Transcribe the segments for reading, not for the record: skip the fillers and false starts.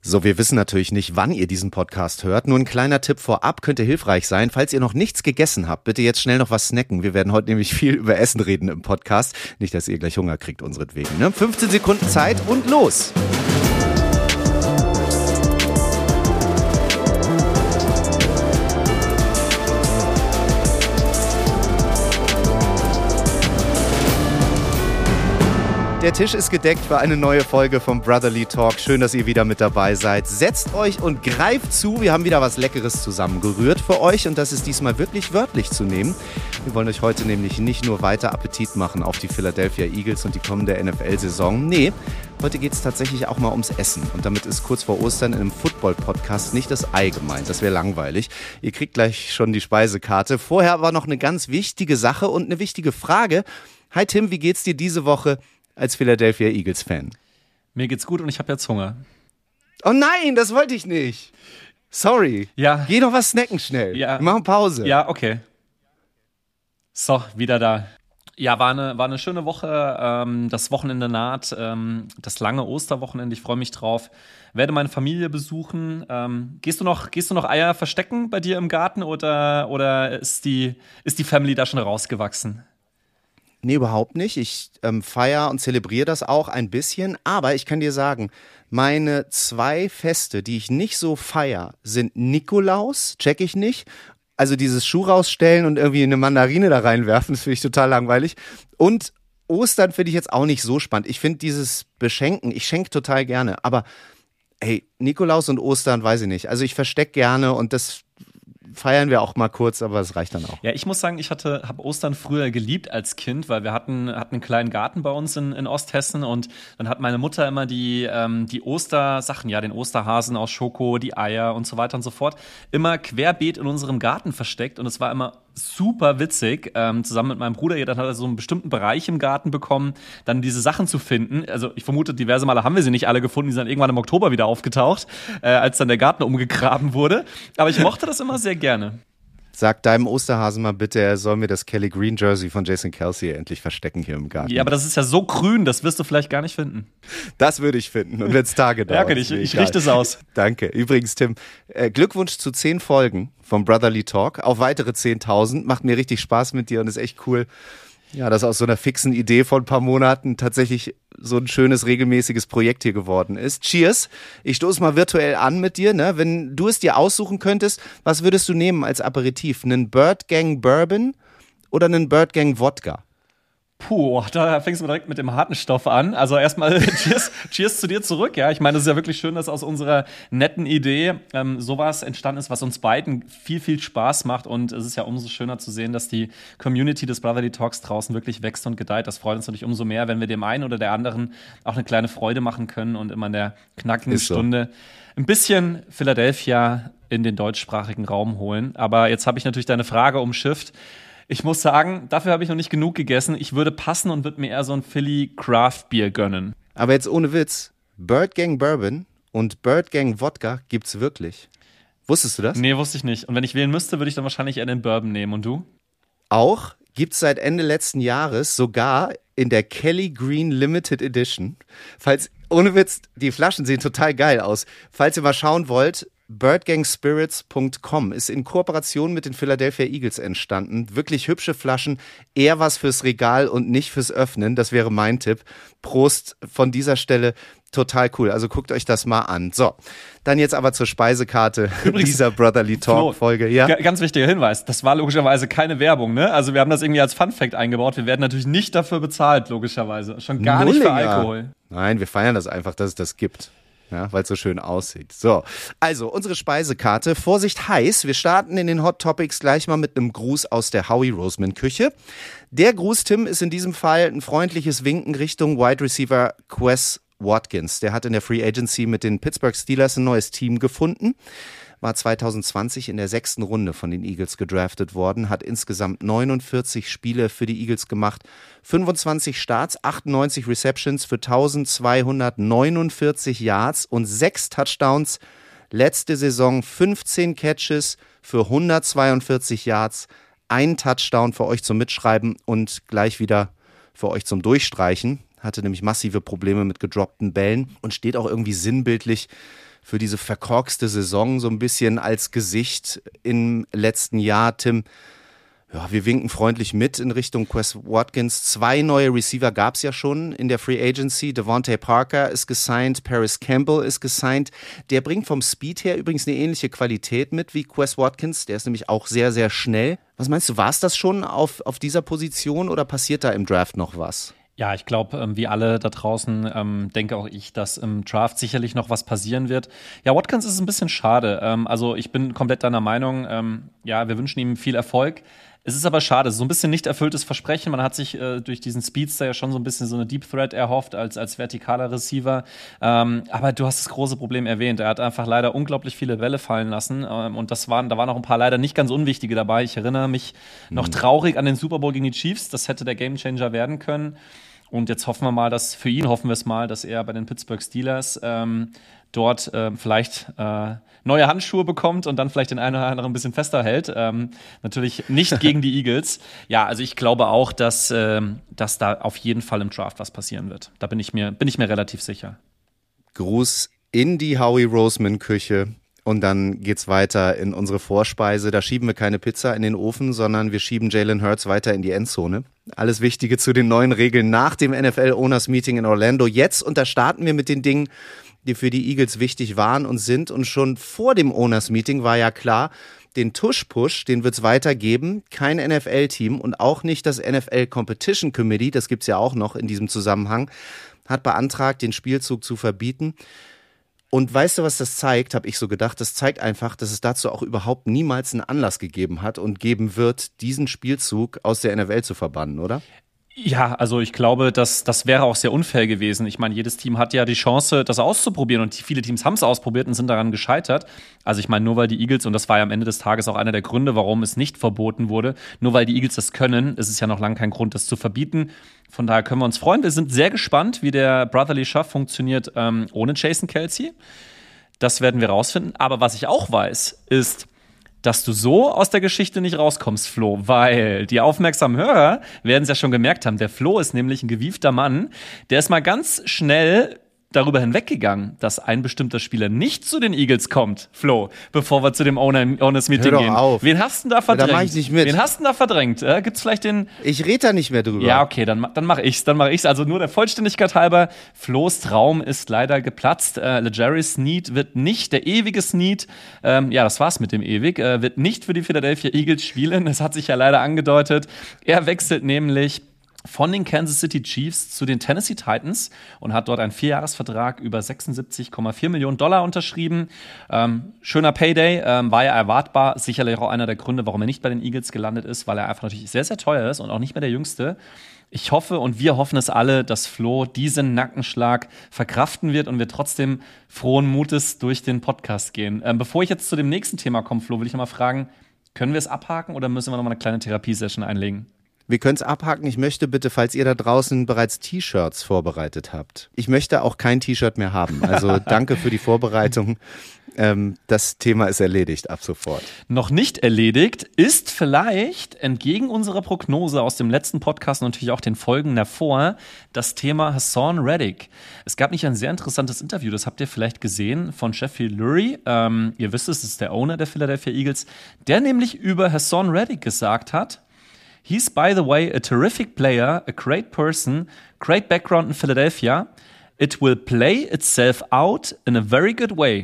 So, wir wissen natürlich nicht, wann ihr diesen Podcast hört. Nur ein kleiner Tipp vorab könnte hilfreich sein. Falls ihr noch nichts gegessen habt, bitte jetzt schnell noch was snacken. Wir werden heute nämlich viel über Essen reden im Podcast. Nicht, dass ihr gleich Hunger kriegt, unseretwegen. Ne? 15 Sekunden Zeit und los! Der Tisch ist gedeckt für eine neue Folge vom Brotherly Talk. Schön, dass ihr wieder mit dabei seid. Setzt euch und greift zu. Wir haben wieder was Leckeres zusammengerührt für euch und das ist diesmal wirklich wörtlich zu nehmen. Wir wollen euch heute nämlich nicht nur weiter Appetit machen auf die Philadelphia Eagles und die kommende NFL-Saison. Nee, heute geht es tatsächlich auch mal ums Essen. Und damit ist kurz vor Ostern in einem Football-Podcast nicht das Ei gemeint. Das wäre langweilig. Ihr kriegt gleich schon die Speisekarte. Vorher aber noch eine ganz wichtige Sache und eine wichtige Frage. Hi Tim, wie geht's dir diese Woche als Philadelphia Eagles-Fan? Mir geht's gut und ich habe jetzt Hunger. Oh nein, das wollte ich nicht. Sorry. Ja. Geh doch was snacken schnell. Ja. Wir machen Pause. Ja, okay. So, wieder da. Ja, war eine schöne Woche. Das Wochenende naht. Das lange Osterwochenende. Ich freue mich drauf. Werde meine Familie besuchen. Gehst du noch Eier verstecken bei dir im Garten oder ist die Family da schon rausgewachsen? Nee, überhaupt nicht. Ich feiere und zelebriere das auch ein bisschen. Aber ich kann dir sagen, meine 2 Feste, die ich nicht so feiere, sind Nikolaus, check ich nicht. Also dieses Schuh rausstellen und irgendwie eine Mandarine da reinwerfen, das finde ich total langweilig. Und Ostern finde ich jetzt auch nicht so spannend. Ich finde dieses Beschenken, ich schenke total gerne. Aber hey, Nikolaus und Ostern, weiß ich nicht. Also ich verstecke gerne und das feiern wir auch mal kurz, aber es reicht dann auch. Ja, ich muss sagen, ich habe Ostern früher geliebt als Kind, weil wir hatten einen kleinen Garten bei uns in Osthessen und dann hat meine Mutter immer die Ostersachen, ja, den Osterhasen aus Schoko, die Eier und so weiter und so fort, immer querbeet in unserem Garten versteckt und es war immer super witzig, zusammen mit meinem Bruder, dann hat er so einen bestimmten Bereich im Garten bekommen, dann diese Sachen zu finden. Also ich vermute, diverse Male haben wir sie nicht alle gefunden, die sind dann irgendwann im Oktober wieder aufgetaucht, als dann der Garten umgegraben wurde. Aber ich mochte das immer sehr gerne. Sag deinem Osterhasen mal bitte, er soll mir das Kelly Green Jersey von Jason Kelce endlich verstecken hier im Garten. Ja, aber das ist ja so grün, das wirst du vielleicht gar nicht finden. Das würde ich finden und wenn es Tage dauert. Ja, ich richte es aus. Danke. Übrigens, Tim, Glückwunsch zu 10 Folgen vom Brotherly Talk. Auf weitere 10.000. Macht mir richtig Spaß mit dir und ist echt cool, ja, dass aus so einer fixen Idee von ein paar Monaten tatsächlich so ein schönes, regelmäßiges Projekt hier geworden ist. Cheers. Ich stoße mal virtuell an mit dir. Ne? Wenn du es dir aussuchen könntest, was würdest du nehmen als Aperitif? Einen Bird Gang Bourbon oder einen Bird Gang Wodka? Puh, da fängst du direkt mit dem harten Stoff an. Also erstmal cheers zu dir zurück. Ja, ich meine, es ist ja wirklich schön, dass aus unserer netten Idee sowas entstanden ist, was uns beiden viel, viel Spaß macht. Und es ist ja umso schöner zu sehen, dass die Community des Brotherly Talks draußen wirklich wächst und gedeiht. Das freut uns natürlich umso mehr, wenn wir dem einen oder der anderen auch eine kleine Freude machen können und immer in der knackigen Stunde ein bisschen Philadelphia in den deutschsprachigen Raum holen. Aber jetzt habe ich natürlich deine Frage umschifft. Ich muss sagen, dafür habe ich noch nicht genug gegessen. Ich würde passen und würde mir eher so ein Philly Craft Beer gönnen. Aber jetzt ohne Witz, Bird Gang Bourbon und Bird Gang Wodka gibt's wirklich. Wusstest du das? Nee, wusste ich nicht. Und wenn ich wählen müsste, würde ich dann wahrscheinlich eher den Bourbon nehmen. Und du? Auch gibt's seit Ende letzten Jahres sogar in der Kelly Green Limited Edition. Ohne Witz, die Flaschen sehen total geil aus. Falls ihr mal schauen wollt, birdgangspirits.com ist in Kooperation mit den Philadelphia Eagles entstanden. Wirklich hübsche Flaschen, eher was fürs Regal und nicht fürs Öffnen. Das wäre mein Tipp. Prost von dieser Stelle, total cool. Also guckt euch das mal an. So, dann jetzt aber zur Speisekarte übrigens, dieser Brotherly Talk-Folge. Ja? Ganz wichtiger Hinweis, das war logischerweise keine Werbung, ne? Also wir haben das irgendwie als Fun-Fact eingebaut. Wir werden natürlich nicht dafür bezahlt, logischerweise. Schon gar nicht für Alkohol. Nein, wir feiern das einfach, dass es das gibt. Ja, weil es so schön aussieht. So, also unsere Speisekarte. Vorsicht heiß. Wir starten in den Hot Topics gleich mal mit einem Gruß aus der Howie Roseman Küche. Der Gruß, Tim, ist in diesem Fall ein freundliches Winken Richtung Wide Receiver Quez Watkins. Der hat in der Free Agency mit den Pittsburgh Steelers ein neues Team gefunden. War 2020 in der 6. Runde von den Eagles gedraftet worden, hat insgesamt 49 Spiele für die Eagles gemacht, 25 Starts, 98 Receptions für 1249 Yards und 6 Touchdowns. Letzte Saison 15 Catches für 142 Yards, ein Touchdown für euch zum Mitschreiben und gleich wieder für euch zum Durchstreichen. Hatte nämlich massive Probleme mit gedroppten Bällen und steht auch irgendwie sinnbildlich für diese verkorkste Saison so ein bisschen als Gesicht im letzten Jahr. Tim, ja, wir winken freundlich mit in Richtung Quez Watkins. 2 neue Receiver gab es ja schon in der Free Agency. Devontae Parker ist gesigned, Paris Campbell ist gesigned. Der bringt vom Speed her übrigens eine ähnliche Qualität mit wie Quez Watkins. Der ist nämlich auch sehr, sehr schnell. Was meinst du, war es das schon auf dieser Position oder passiert da im Draft noch was? Ja, ich glaube, wie alle da draußen, denke auch ich, dass im Draft sicherlich noch was passieren wird. Ja, Watkins ist ein bisschen schade. Also ich bin komplett deiner Meinung. Ja, wir wünschen ihm viel Erfolg. Es ist aber schade, so ein bisschen nicht erfülltes Versprechen. Man hat sich durch diesen Speedster ja schon so ein bisschen so eine Deep Threat erhofft als vertikaler Receiver. Aber du hast das große Problem erwähnt. Er hat einfach leider unglaublich viele Bälle fallen lassen. Und da waren noch ein paar leider nicht ganz unwichtige dabei. Ich erinnere mich noch traurig an den Super Bowl gegen die Chiefs. Das hätte der Gamechanger werden können. Und jetzt hoffen wir mal, dass er bei den Pittsburgh Steelers dort vielleicht neue Handschuhe bekommt und dann vielleicht den einen oder anderen ein bisschen fester hält. Natürlich nicht gegen die Eagles. Ja, also ich glaube auch, dass da auf jeden Fall im Draft was passieren wird. Da bin ich mir relativ sicher. Gruß in die Howie Roseman-Küche. Und dann geht's weiter in unsere Vorspeise. Da schieben wir keine Pizza in den Ofen, sondern wir schieben Jalen Hurts weiter in die Endzone. Alles Wichtige zu den neuen Regeln nach dem NFL-Owners-Meeting in Orlando jetzt. Und da starten wir mit den Dingen, die für die Eagles wichtig waren und sind. Und schon vor dem Owners-Meeting war ja klar, den Tush-Push, den wird's weitergeben. Kein NFL-Team und auch nicht das NFL Competition Committee, das gibt's ja auch noch in diesem Zusammenhang, hat beantragt, den Spielzug zu verbieten. Und weißt du, was das zeigt, habe ich so gedacht, das zeigt einfach, dass es dazu auch überhaupt niemals einen Anlass gegeben hat und geben wird, diesen Spielzug aus der NFL zu verbannen, oder? Ja, also ich glaube, das wäre auch sehr unfair gewesen. Ich meine, jedes Team hat ja die Chance, das auszuprobieren und viele Teams haben es ausprobiert und sind daran gescheitert. Also ich meine, nur weil die Eagles, und das war ja am Ende des Tages auch einer der Gründe, warum es nicht verboten wurde, nur weil die Eagles das können, ist es ja noch lange kein Grund, das zu verbieten. Von daher können wir uns freuen. Wir sind sehr gespannt, wie der Brotherly Shove funktioniert ohne Jason Kelce. Das werden wir rausfinden. Aber was ich auch weiß, ist, dass du so aus der Geschichte nicht rauskommst, Flo, weil die aufmerksamen Hörer werden es ja schon gemerkt haben. Der Flo ist nämlich ein gewiefter Mann, der ist mal ganz schnell darüber hinweggegangen, dass ein bestimmter Spieler nicht zu den Eagles kommt, Flo, bevor wir zu dem Owners-Meeting gehen. Auf. Wen hast du denn da verdrängt? Da mach ich nicht mit. Wen hast du denn da verdrängt? Gibt's vielleicht den... Ich rede da nicht mehr drüber. Ja, okay, dann mach ich's. Also nur der Vollständigkeit halber, Flo's Traum ist leider geplatzt. L'Jarius Sneed wird nicht, der ewige Sneed, das war's mit dem ewig, wird nicht für die Philadelphia Eagles spielen. Das hat sich ja leider angedeutet. Er wechselt nämlich von den Kansas City Chiefs zu den Tennessee Titans und hat dort einen 4-Jahres-Vertrag über $76,4 Millionen unterschrieben. Schöner Payday, war ja erwartbar. Sicherlich auch einer der Gründe, warum er nicht bei den Eagles gelandet ist, weil er einfach natürlich sehr, sehr teuer ist und auch nicht mehr der Jüngste. Ich hoffe und wir hoffen es alle, dass Flo diesen Nackenschlag verkraften wird und wir trotzdem frohen Mutes durch den Podcast gehen. Bevor ich jetzt zu dem nächsten Thema komme, Flo, will ich noch mal fragen, können wir es abhaken oder müssen wir noch mal eine kleine Therapiesession einlegen? Wir können es abhaken. Ich möchte bitte, falls ihr da draußen bereits T-Shirts vorbereitet habt. Ich möchte auch kein T-Shirt mehr haben. Also danke für die Vorbereitung. Das Thema ist erledigt ab sofort. Noch nicht erledigt ist vielleicht entgegen unserer Prognose aus dem letzten Podcast und natürlich auch den Folgen davor das Thema Haason Reddick. Es gab nicht ein sehr interessantes Interview, das habt ihr vielleicht gesehen, von Jeffrey Lurie. Ihr wisst es, das ist der Owner der Philadelphia Eagles, der nämlich über Haason Reddick gesagt hat: He's, by the way, a terrific player, a great person, great background in Philadelphia. It will play itself out in a very good way.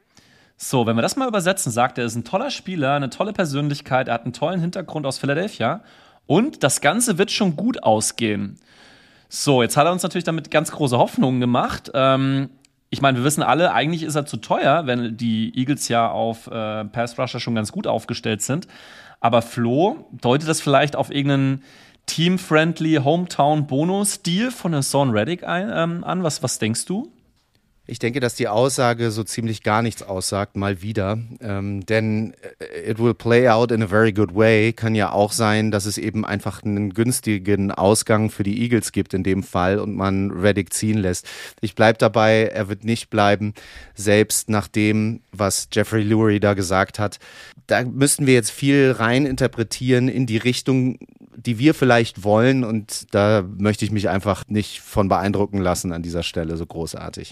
So, wenn wir das mal übersetzen, sagt er ist ein toller Spieler, eine tolle Persönlichkeit, er hat einen tollen Hintergrund aus Philadelphia und das Ganze wird schon gut ausgehen. So, jetzt hat er uns natürlich damit ganz große Hoffnungen gemacht. Ich meine, wir wissen alle, eigentlich ist er zu teuer, wenn die Eagles ja auf Pass-Rusher schon ganz gut aufgestellt sind. Aber Flo, deutet das vielleicht auf irgendeinen team-friendly Hometown-Bonus-Deal von Haason Reddick an? Was denkst du? Ich denke, dass die Aussage so ziemlich gar nichts aussagt, mal wieder. Denn it will play out in a very good way kann ja auch sein, dass es eben einfach einen günstigen Ausgang für die Eagles gibt in dem Fall und man Reddick ziehen lässt. Ich bleib dabei, er wird nicht bleiben, selbst nach dem, was Jeffrey Lurie da gesagt hat. Da müssten wir jetzt viel rein interpretieren in die Richtung, die wir vielleicht wollen, und da möchte ich mich einfach nicht von beeindrucken lassen an dieser Stelle so großartig. Das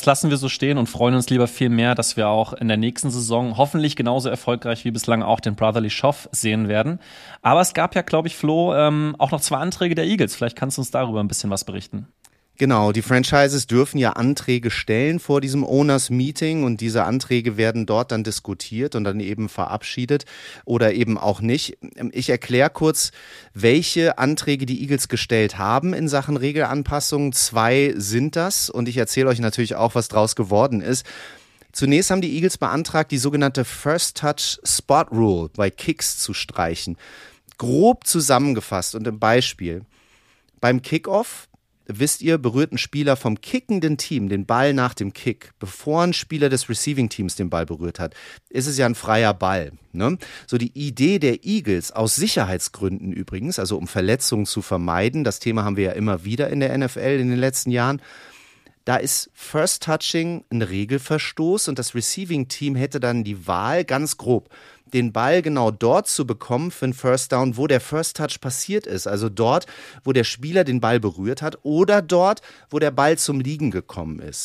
das lassen wir so stehen und freuen uns lieber viel mehr, dass wir auch in der nächsten Saison hoffentlich genauso erfolgreich wie bislang auch den Brotherly Shove sehen werden. Aber es gab ja, glaube ich, Flo, auch noch 2 Anträge der Eagles. Vielleicht kannst du uns darüber ein bisschen was berichten. Genau, die Franchises dürfen ja Anträge stellen vor diesem Owners Meeting und diese Anträge werden dort dann diskutiert und dann eben verabschiedet oder eben auch nicht. Ich erkläre kurz, welche Anträge die Eagles gestellt haben in Sachen Regelanpassungen. 2 sind das und ich erzähle euch natürlich auch, was draus geworden ist. Zunächst haben die Eagles beantragt, die sogenannte First Touch Spot Rule bei Kicks zu streichen. Grob zusammengefasst und im Beispiel. Beim Kickoff, wisst ihr, berührt ein Spieler vom kickenden Team den Ball nach dem Kick, bevor ein Spieler des Receiving Teams den Ball berührt hat, ist es ja ein freier Ball. Ne? So die Idee der Eagles, aus Sicherheitsgründen übrigens, also um Verletzungen zu vermeiden, das Thema haben wir ja immer wieder in der NFL in den letzten Jahren, da ist First Touching ein Regelverstoß und das Receiving Team hätte dann die Wahl, ganz grob, den Ball genau dort zu bekommen für einen First Down, wo der First Touch passiert ist. Also dort, wo der Spieler den Ball berührt hat oder dort, wo der Ball zum Liegen gekommen ist.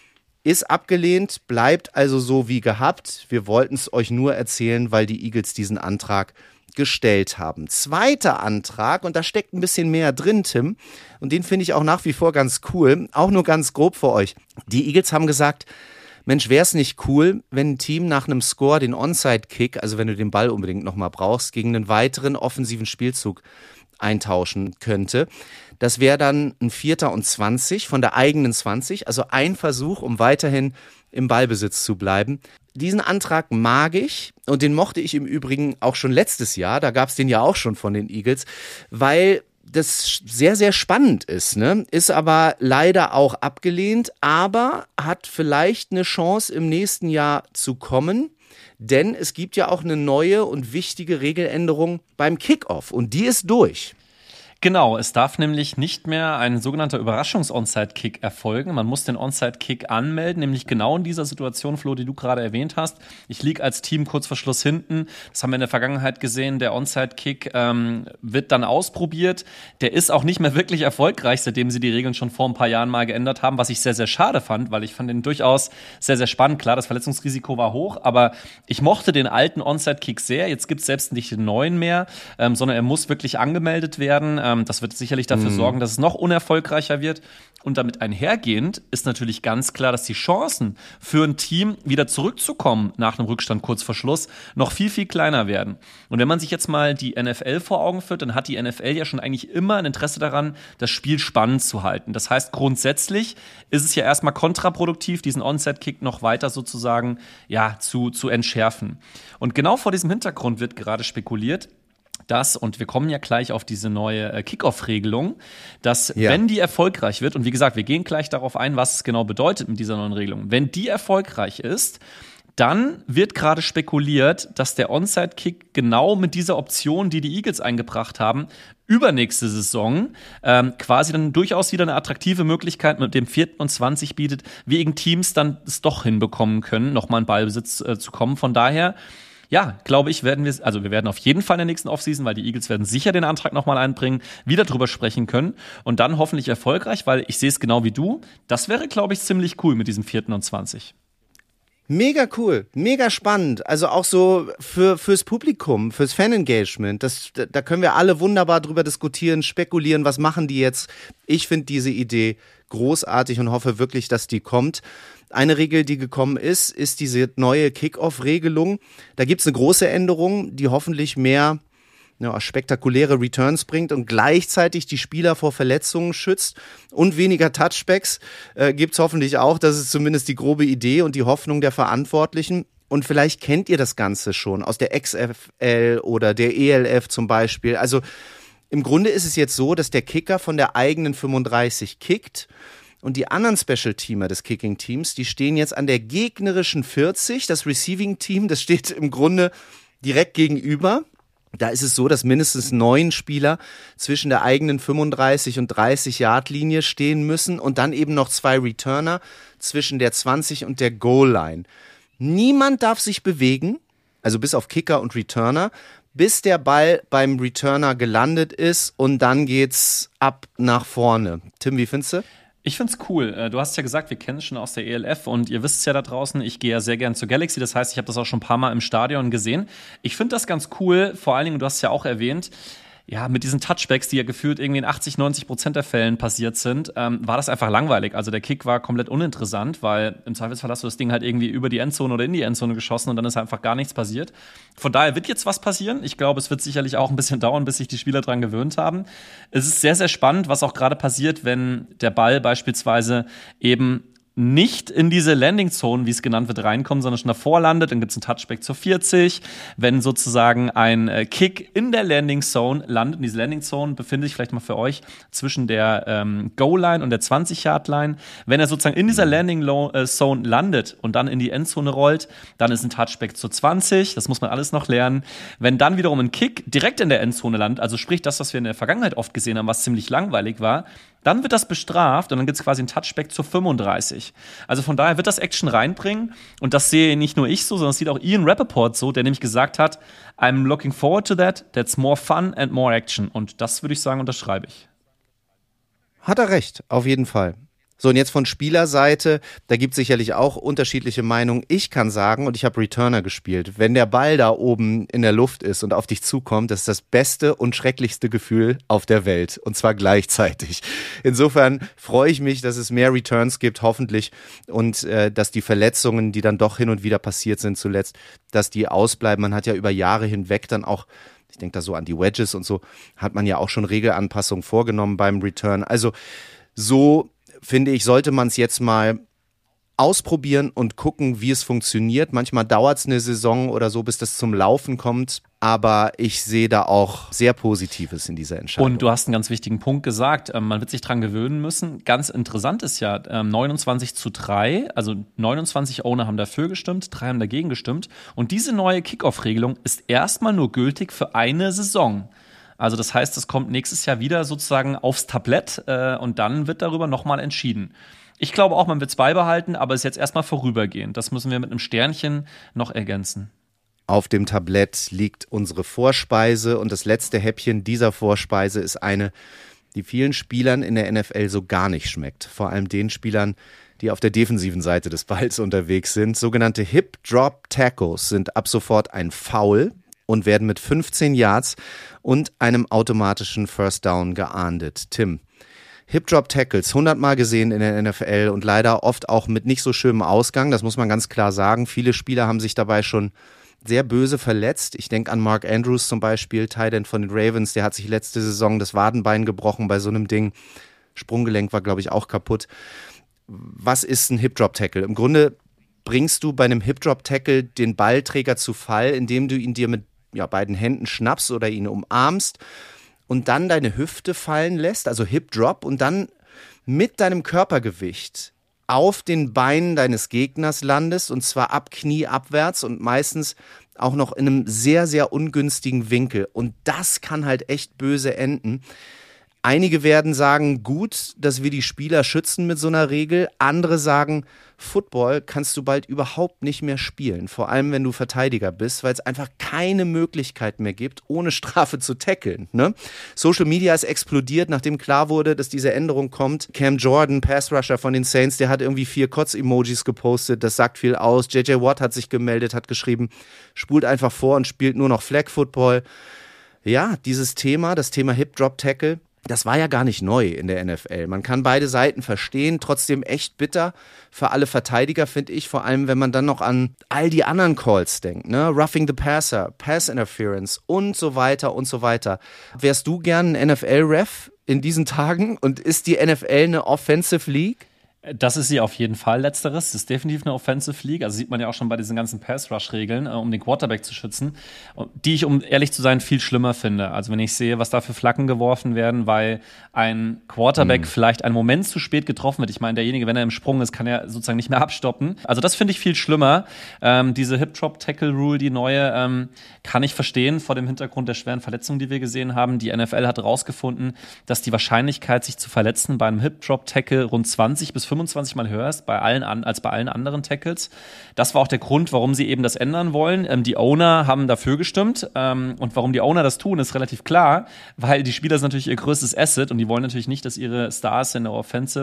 Ist abgelehnt, bleibt also so wie gehabt. Wir wollten es euch nur erzählen, weil die Eagles diesen Antrag gestellt haben. Zweiter Antrag, und da steckt ein bisschen mehr drin, Tim, und den finde ich auch nach wie vor ganz cool, auch nur ganz grob für euch. Die Eagles haben gesagt, Mensch, wäre es nicht cool, wenn ein Team nach einem Score den Onside-Kick, also wenn du den Ball unbedingt nochmal brauchst, gegen einen weiteren offensiven Spielzug eintauschen könnte. Das wäre dann ein 4. und 20 von der eigenen 20, also ein Versuch, um weiterhin im Ballbesitz zu bleiben. Diesen Antrag mag ich und den mochte ich im Übrigen auch schon letztes Jahr, da gab es den ja auch schon von den Eagles, weil das sehr, sehr spannend ist, ne? Ist aber leider auch abgelehnt, aber hat vielleicht eine Chance im nächsten Jahr zu kommen, denn es gibt ja auch eine neue und wichtige Regeländerung beim Kickoff und die ist durch. Genau, es darf nämlich nicht mehr ein sogenannter Überraschungs-Onside-Kick erfolgen. Man muss den Onside-Kick anmelden, nämlich genau in dieser Situation, Flo, die du gerade erwähnt hast. Ich liege als Team kurz vor Schluss hinten. Das haben wir in der Vergangenheit gesehen. Der Onside-Kick wird dann ausprobiert. Der ist auch nicht mehr wirklich erfolgreich, seitdem sie die Regeln schon vor ein paar Jahren mal geändert haben, was ich sehr, sehr schade fand, weil ich fand den durchaus sehr, sehr spannend. Klar, das Verletzungsrisiko war hoch, aber ich mochte den alten Onside-Kick sehr. Jetzt gibt es selbst nicht den neuen mehr, sondern er muss wirklich angemeldet werden. Das wird sicherlich dafür sorgen, dass es noch unerfolgreicher wird. Und damit einhergehend ist natürlich ganz klar, dass die Chancen für ein Team wieder zurückzukommen nach einem Rückstand kurz vor Schluss noch viel, viel kleiner werden. Und wenn man sich jetzt mal die NFL vor Augen führt, dann hat die NFL ja schon eigentlich immer ein Interesse daran, das Spiel spannend zu halten. Das heißt, grundsätzlich ist es ja erstmal kontraproduktiv, diesen Onside-Kick noch weiter sozusagen zu entschärfen. Und genau vor diesem Hintergrund wird gerade spekuliert, und wir kommen ja gleich auf diese neue Kickoff-Regelung, dass wenn die erfolgreich wird, und wie gesagt, wir gehen gleich darauf ein, was es genau bedeutet mit dieser neuen Regelung, wenn die erfolgreich ist, dann wird gerade spekuliert, dass der Onside-Kick genau mit dieser Option, die Eagles eingebracht haben, übernächste Saison quasi dann durchaus wieder eine attraktive Möglichkeit mit dem 4. und 20 bietet, wegen Teams dann es doch hinbekommen können, nochmal in Ballbesitz zu kommen. Von daher, ja, glaube ich, wir werden auf jeden Fall in der nächsten Offseason, weil die Eagles werden sicher den Antrag nochmal einbringen, wieder drüber sprechen können und dann hoffentlich erfolgreich, weil ich sehe es genau wie du. Das wäre, glaube ich, ziemlich cool mit diesem 4. und 20. Mega cool, mega spannend. Also auch so fürs Publikum, fürs Fan-Engagement. Da können wir alle wunderbar drüber diskutieren, spekulieren, was machen die jetzt. Ich finde diese Idee großartig und hoffe wirklich, dass die kommt. Eine Regel, die gekommen ist diese neue Kick-Off-Regelung. Da gibt es eine große Änderung, die hoffentlich mehr spektakuläre Returns bringt und gleichzeitig die Spieler vor Verletzungen schützt und weniger Touchbacks gibt es hoffentlich auch. Das ist zumindest die grobe Idee und die Hoffnung der Verantwortlichen. Und vielleicht kennt ihr das Ganze schon aus der XFL oder der ELF zum Beispiel. Also im Grunde ist es jetzt so, dass der Kicker von der eigenen 35 kickt. Und die anderen Special-Teamer des Kicking-Teams, die stehen jetzt an der gegnerischen 40. Das Receiving-Team, das steht im Grunde direkt gegenüber. Da ist es so, dass mindestens 9 Spieler zwischen der eigenen 35 und 30-Yard-Linie stehen müssen und dann eben noch 2 Returner zwischen der 20 und der Goal-Line. Niemand darf sich bewegen, also bis auf Kicker und Returner, bis der Ball beim Returner gelandet ist und dann geht's ab nach vorne. Tim, wie findest du? Ich find's cool. Du hast ja gesagt, wir kennen es schon aus der ELF und ihr wisst es ja da draußen, ich gehe ja sehr gern zur Galaxy. Das heißt, ich habe das auch schon ein paar Mal im Stadion gesehen. Ich finde das ganz cool, vor allen Dingen, du hast es ja auch erwähnt, ja, mit diesen Touchbacks, die ja gefühlt irgendwie in 80-90% der Fällen passiert sind, war das einfach langweilig. Also der Kick war komplett uninteressant, weil im Zweifelsfall hast du das Ding halt irgendwie über die Endzone oder in die Endzone geschossen und dann ist einfach gar nichts passiert. Von daher wird jetzt was passieren. Ich glaube, es wird sicherlich auch ein bisschen dauern, bis sich die Spieler dran gewöhnt haben. Es ist sehr, sehr spannend, was auch gerade passiert, wenn der Ball beispielsweise eben nicht in diese Landing Zone, wie es genannt wird, reinkommt, sondern schon davor landet, dann gibt es einen Touchback zur 40. Wenn sozusagen ein Kick in der Landing Zone landet, und diese Landing Zone befindet sich vielleicht mal für euch zwischen der Goal-Line und der 20-Yard-Line. Wenn er sozusagen in dieser Landing Zone landet und dann in die Endzone rollt, dann ist ein Touchback zur 20. Das muss man alles noch lernen. Wenn dann wiederum ein Kick direkt in der Endzone landet, also sprich das, was wir in der Vergangenheit oft gesehen haben, was ziemlich langweilig war, dann wird das bestraft und dann gibt es quasi einen Touchback zur 35. Also von daher wird das Action reinbringen und das sehe nicht nur ich so, sondern das sieht auch Ian Rappaport so, der nämlich gesagt hat, I'm looking forward to that, that's more fun and more action. Und das würde ich sagen, unterschreibe ich. Hat er recht, auf jeden Fall. So, und jetzt von Spielerseite, da gibt es sicherlich auch unterschiedliche Meinungen. Ich kann sagen, und ich habe Returner gespielt, wenn der Ball da oben in der Luft ist und auf dich zukommt, das ist das beste und schrecklichste Gefühl auf der Welt. Und zwar gleichzeitig. Insofern freue ich mich, dass es mehr Returns gibt, hoffentlich. Und dass die Verletzungen, die dann doch hin und wieder passiert sind zuletzt, dass die ausbleiben. Man hat ja über Jahre hinweg dann auch, ich denke da so an die Wedges und so, hat man ja auch schon Regelanpassungen vorgenommen beim Return. Also so finde ich, sollte man es jetzt mal ausprobieren und gucken, wie es funktioniert. Manchmal dauert es eine Saison oder so, bis das zum Laufen kommt. Aber ich sehe da auch sehr Positives in dieser Entscheidung. Und du hast einen ganz wichtigen Punkt gesagt. Man wird sich dran gewöhnen müssen. Ganz interessant ist ja, 29:3, also 29 Owner haben dafür gestimmt, 3 haben dagegen gestimmt. Und diese neue Kickoff-Regelung ist erstmal nur gültig für eine Saison. Also das heißt, es kommt nächstes Jahr wieder sozusagen aufs Tablett und dann wird darüber nochmal entschieden. Ich glaube auch, man wird es beibehalten, aber es ist jetzt erstmal vorübergehend. Das müssen wir mit einem Sternchen noch ergänzen. Auf dem Tablett liegt unsere Vorspeise und das letzte Häppchen dieser Vorspeise ist eine, die vielen Spielern in der NFL so gar nicht schmeckt. Vor allem den Spielern, die auf der defensiven Seite des Balls unterwegs sind. Sogenannte Hip-Drop-Tackles sind ab sofort ein Foul und werden mit 15 Yards und einem automatischen First Down geahndet. Tim, Hip-Drop-Tackles, 100-mal gesehen in der NFL und leider oft auch mit nicht so schönem Ausgang, das muss man ganz klar sagen. Viele Spieler haben sich dabei schon sehr böse verletzt. Ich denke an Mark Andrews zum Beispiel, Tight End von den Ravens, der hat sich letzte Saison das Wadenbein gebrochen bei so einem Ding. Sprunggelenk war, glaube ich, auch kaputt. Was ist ein Hip-Drop-Tackle? Im Grunde bringst du bei einem Hip-Drop-Tackle den Ballträger zu Fall, indem du ihn dir mit beiden Händen schnappst oder ihn umarmst und dann deine Hüfte fallen lässt, also Hip Drop, und dann mit deinem Körpergewicht auf den Beinen deines Gegners landest und zwar ab Knie abwärts und meistens auch noch in einem sehr, sehr ungünstigen Winkel. Und das kann halt echt böse enden. Einige werden sagen, gut, dass wir die Spieler schützen mit so einer Regel. Andere sagen, Football kannst du bald überhaupt nicht mehr spielen. Vor allem, wenn du Verteidiger bist, weil es einfach keine Möglichkeit mehr gibt, ohne Strafe zu tackeln. Ne? Social Media ist explodiert, nachdem klar wurde, dass diese Änderung kommt. Cam Jordan, Pass-Rusher von den Saints, der hat irgendwie 4 Kotz-Emojis gepostet. Das sagt viel aus. J.J. Watt hat sich gemeldet, hat geschrieben, spult einfach vor und spielt nur noch Flag-Football. Ja, dieses Thema, das Thema Hip-Drop-Tackle, das war ja gar nicht neu in der NFL. Man kann beide Seiten verstehen, trotzdem echt bitter für alle Verteidiger, finde ich, vor allem wenn man dann noch an all die anderen Calls denkt, ne? Roughing the Passer, Pass Interference und so weiter und so weiter. Wärst du gern ein NFL-Ref in diesen Tagen und ist die NFL eine Offensive League? Das ist sie auf jeden Fall, letzteres. Das ist definitiv eine Offensive League. Also sieht man ja auch schon bei diesen ganzen Pass-Rush-Regeln, um den Quarterback zu schützen, die ich, um ehrlich zu sein, viel schlimmer finde. Also wenn ich sehe, was da für Flaggen geworfen werden, weil ein Quarterback vielleicht einen Moment zu spät getroffen wird. Ich meine, derjenige, wenn er im Sprung ist, kann er sozusagen nicht mehr abstoppen. Also das finde ich viel schlimmer. Diese Hip-Drop-Tackle-Rule, die neue, kann ich verstehen vor dem Hintergrund der schweren Verletzungen, die wir gesehen haben. Die NFL hat herausgefunden, dass die Wahrscheinlichkeit, sich zu verletzen bei einem Hip-Drop-Tackle rund 20 bis 25 Mal höher ist als bei allen anderen Tackles. Das war auch der Grund, warum sie eben das ändern wollen. Die Owner haben dafür gestimmt. Und warum die Owner das tun, ist relativ klar, weil die Spieler sind natürlich ihr größtes Asset und die wollen natürlich nicht, dass ihre Stars in der Offense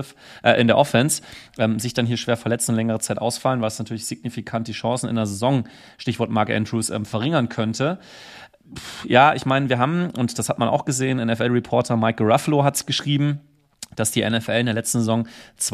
sich dann hier schwer verletzen und längere Zeit ausfallen, was natürlich signifikant die Chancen in der Saison, Stichwort Mark Andrews, verringern könnte. Ja, ich meine, wir haben, und das hat man auch gesehen, NFL-Reporter Mike Garafolo hat es geschrieben, dass die NFL in der letzten Saison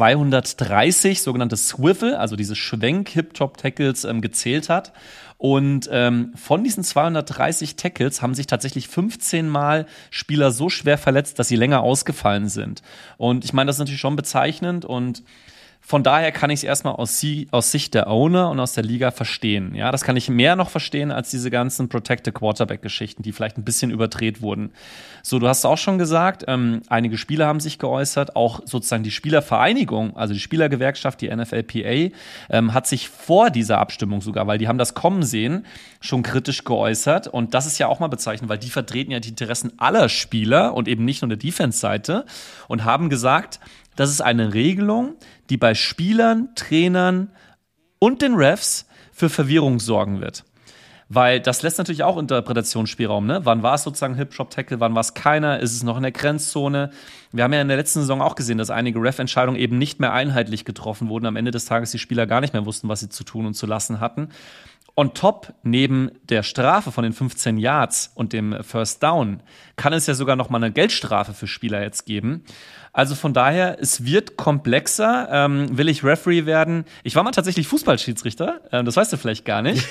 230 sogenannte Swivel, also diese Schwenk-Hip-Top-Tackles gezählt hat. Und von diesen 230 Tackles haben sich tatsächlich 15 Mal Spieler so schwer verletzt, dass sie länger ausgefallen sind. Und ich meine, das ist natürlich schon bezeichnend und von daher kann ich es erstmal aus Sicht der Owner und aus der Liga verstehen. Ja, das kann ich mehr noch verstehen als diese ganzen Protected Quarterback-Geschichten, die vielleicht ein bisschen überdreht wurden. So, du hast auch schon gesagt, einige Spieler haben sich geäußert, auch sozusagen die Spielervereinigung, also die Spielergewerkschaft, die NFLPA, hat sich vor dieser Abstimmung sogar, weil die haben das kommen sehen, schon kritisch geäußert. Und das ist ja auch mal bezeichnend, weil die vertreten ja die Interessen aller Spieler und eben nicht nur der Defense-Seite und haben gesagt, das ist eine Regelung, die bei Spielern, Trainern und den Refs für Verwirrung sorgen wird. Weil das lässt natürlich auch Interpretationsspielraum, ne? Wann war es sozusagen Hip-Hop-Tackle, wann war es keiner? Ist es noch in der Grenzzone? Wir haben ja in der letzten Saison auch gesehen, dass einige Ref-Entscheidungen eben nicht mehr einheitlich getroffen wurden. Am Ende des Tages die Spieler gar nicht mehr wussten, was sie zu tun und zu lassen hatten. On top, neben der Strafe von den 15 Yards und dem First Down, kann es ja sogar noch mal eine Geldstrafe für Spieler jetzt geben. Also von daher, es wird komplexer. Will ich Referee werden? Ich war mal tatsächlich Fußballschiedsrichter. Das weißt du vielleicht gar nicht.